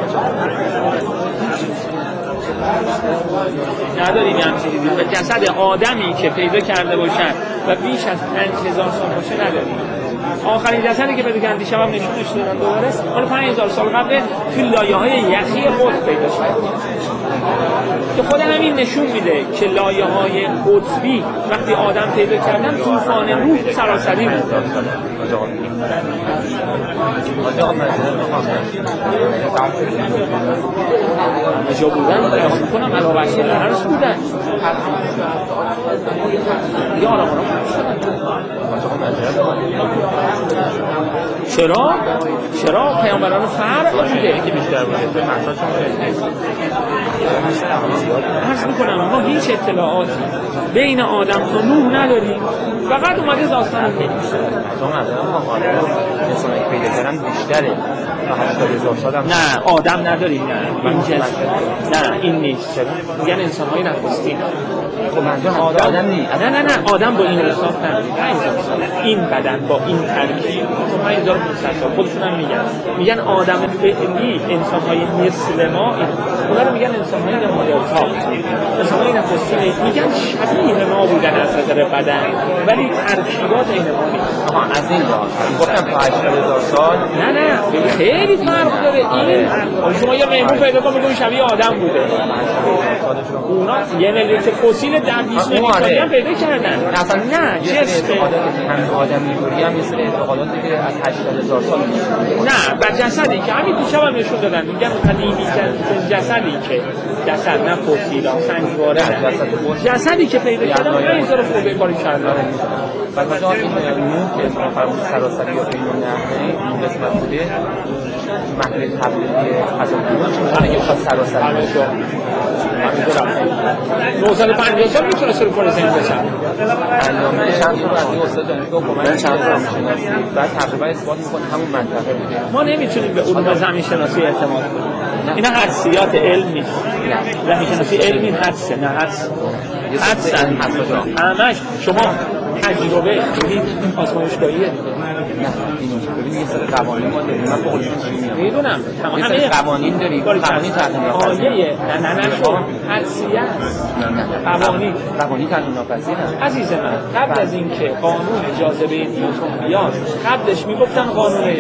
نداریم همچین چیزی. و جسد آدمی که پیدا کرده باشن و بیش از 5000 سال باشه نداریم. آخرین جسدی که پیدا کردن دیشب هم نشونش دادن دوباره مال 5000 سال قبل توی لایه‌های یخی قطب پیدا شد. که خود همین نشون میده که لایه‌های قطبی وقتی آدم پیدا کردن طوفان روح سراسری بود. کجا بودن؟ بیان میکنم علاوه بر درس بودن. یارم چرا پیامبران فرق بوده که بیشتر بوده. عرض میکنم ما هیچ اطلاعاتی بین آدم تا نوح نداریم، فقط اومده داستان رو میگه. انسانی که پیدا کردن بیشتره. 80,000 سال هم نه آدم نداریم. نه این نیست. میگن انسان‌های نخستین. خب منظور آدم نیست. نه آدم با این حساب نداریم. 5000 سال این بدن با این ترکیب 5500 سال خودشون هم میگن آدم فعلی انسان‌های مثل ما اونا رو میگن انسان‌های نمادرها. انسان‌های نخستین میگن شبیه ما بودن از نظر بدن ولی ترکیبات این ما نیست. از این لحاظ گفتم تا 80,000 سال نه خیلی فرق داره. این شما یه میمون پیدا کن میگم شبیه آدم بوده. اونا یه ملیت فسیل در 20 میلیون سالی هم پیدا کردن. اصلا نه جسم همین آدمیوری هم مثل اعتقاداتی که از 80,000 سال نه بر جسدی که همین دیشب هم نشون دادن میگن قدیمی جسدی که جسد نه فسیل سنگواره جسدی که پیدا کردن 5000 خوبه کاری کردن. بعد مثلا این نور که ما فرمود سراسری یا بین النهرین این قسمت بوده محل تبلیغی از اون که خواست سراسری باشه 950 سال میتونست رو کنه زنگ بشن. علامه شمس رو از این استاد دانشگاه کمک چند رو میشناسی بعد تقریبا اثبات میکنه همون منطقه بوده. ما نمیتونیم به علوم زمین شناسی اعتماد کنیم. اینا حدسیات علم نیست. زمین شناسی علمی حدسه نه حدس. حدسن همش شما تجربه ببینید آزمایشگاهیه. نه اینو ببین یه سری قوانین ما داریم. من فوق لیسانس میدونم همه قوانین داریم. قوانین تحقیق آیه نه شما حدسیه قوانین تحقیق ناپذیر عزیز من قبل از اینکه قانون جاذبه نیوتن بیاد قبلش میگفتن قانون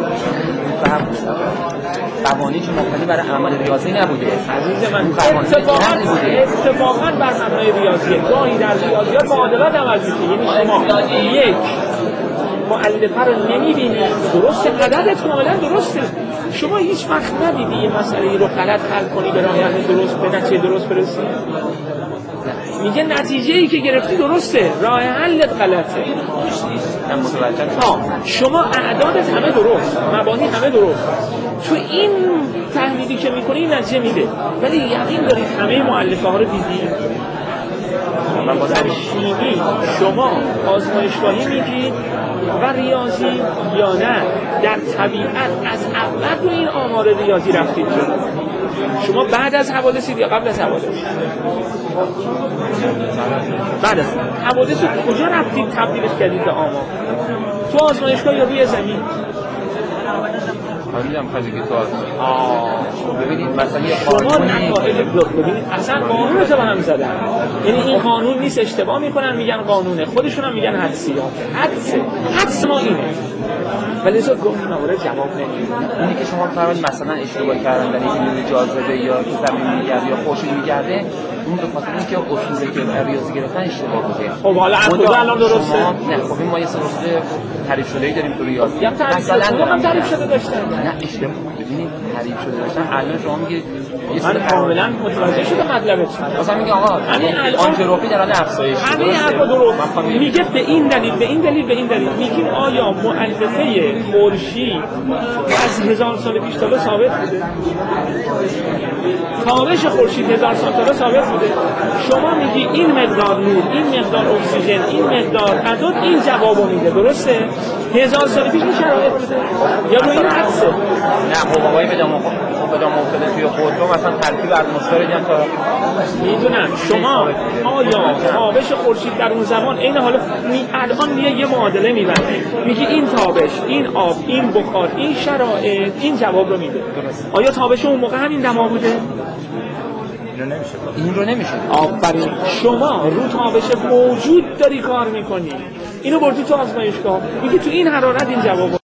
قوانین که مبتنی برای عمل ریاضی نبوده. عزیز من اتفاقاً بر مبنای ریاضیه. گاهی در ریاضیات معادلات عمل میشه. یعنی شما یک مؤلفه رو نمیبینی درسته عددت کاملا درسته. شما هیچ وقت ندیدی یه مسئله رو غلط حل کنی به راه حل درست به نتیجه درست برسی؟ میگه نتیجه‌ای که گرفتی درسته راه حلت غلطه. شما اعدادت همه درست مبانی همه درست تو این تحلیلی که میکنی نتیجه میده ولی یقین دارید همه مؤلفه ها رو دیدید؟ در شیمی شما آزمایشگاهی میگید و ریاضی یا نه در طبیعت از اول روی این آمار ریاضی رفتید شما بعد از حوادثید یا قبل از حوادث؟ بعد از حوادث کجا رفتید تبدیلش کردید به آمار؟ تو آزمایشگاه یا روی زمین؟ میدونم خیلی که تو ببینید مثلا یه ببینید اصلا قانون رو هم زدن. یعنی این قانون نیست اشتباه میکنن میگن قانونه خودشون هم میگن حدسیات. حدس ما اینه ولی تو گفت موارد جواب نمیده. اینی که شما فرمودید مثلا اشتباه کردن در این جاذبه یا زمین میگرده یا خورشید میگرده اون به خاطر اینکه اصولی که ریاضی گرفتن اشتباه بوده. خب حالا الان درسته؟ نه خب این ما یه سرسته تعریف شده‌ای داریم تو ریاضی هم تعریف شده داشتن. نه اشتباه ببینید تعریف شده داشتن. الان شما میگید من کاملا متوجه شدم مطلبت. مثلا میگه آقا آنتروپی در حال افزایش شده. همین حرفا درست میگه به این دلیل میگیم آیا مؤلفه خورشید از 1000 سال پیش تا ثابت بوده؟ تابش خورشید 1000 سال تا ثابت بوده. شما میگی این مقدار نور، این مقدار اکسیژن، این مقدار ازوت این جوابو میده، درسته؟ 1000 سال پیش این شرایط بوده یا روی این حدسه؟ نه حبابای به جامعه افتاده توی خودرو مثلا ترکیب اتمسفر دیدن تا میدونم. شما آیا تابش خورشید در اون زمان این حالا الان یه معادله میبنده میگی این تابش، این آب، این بخار، این شرایط این جواب رو میده، آیا تابش اون موقع همین دما بوده؟ این رو نمیشه. آفرین. شما رو تابش موجود داری کار میکنی، اینو بردی تو آزمایشگاه میگی تو این حرارت این جواب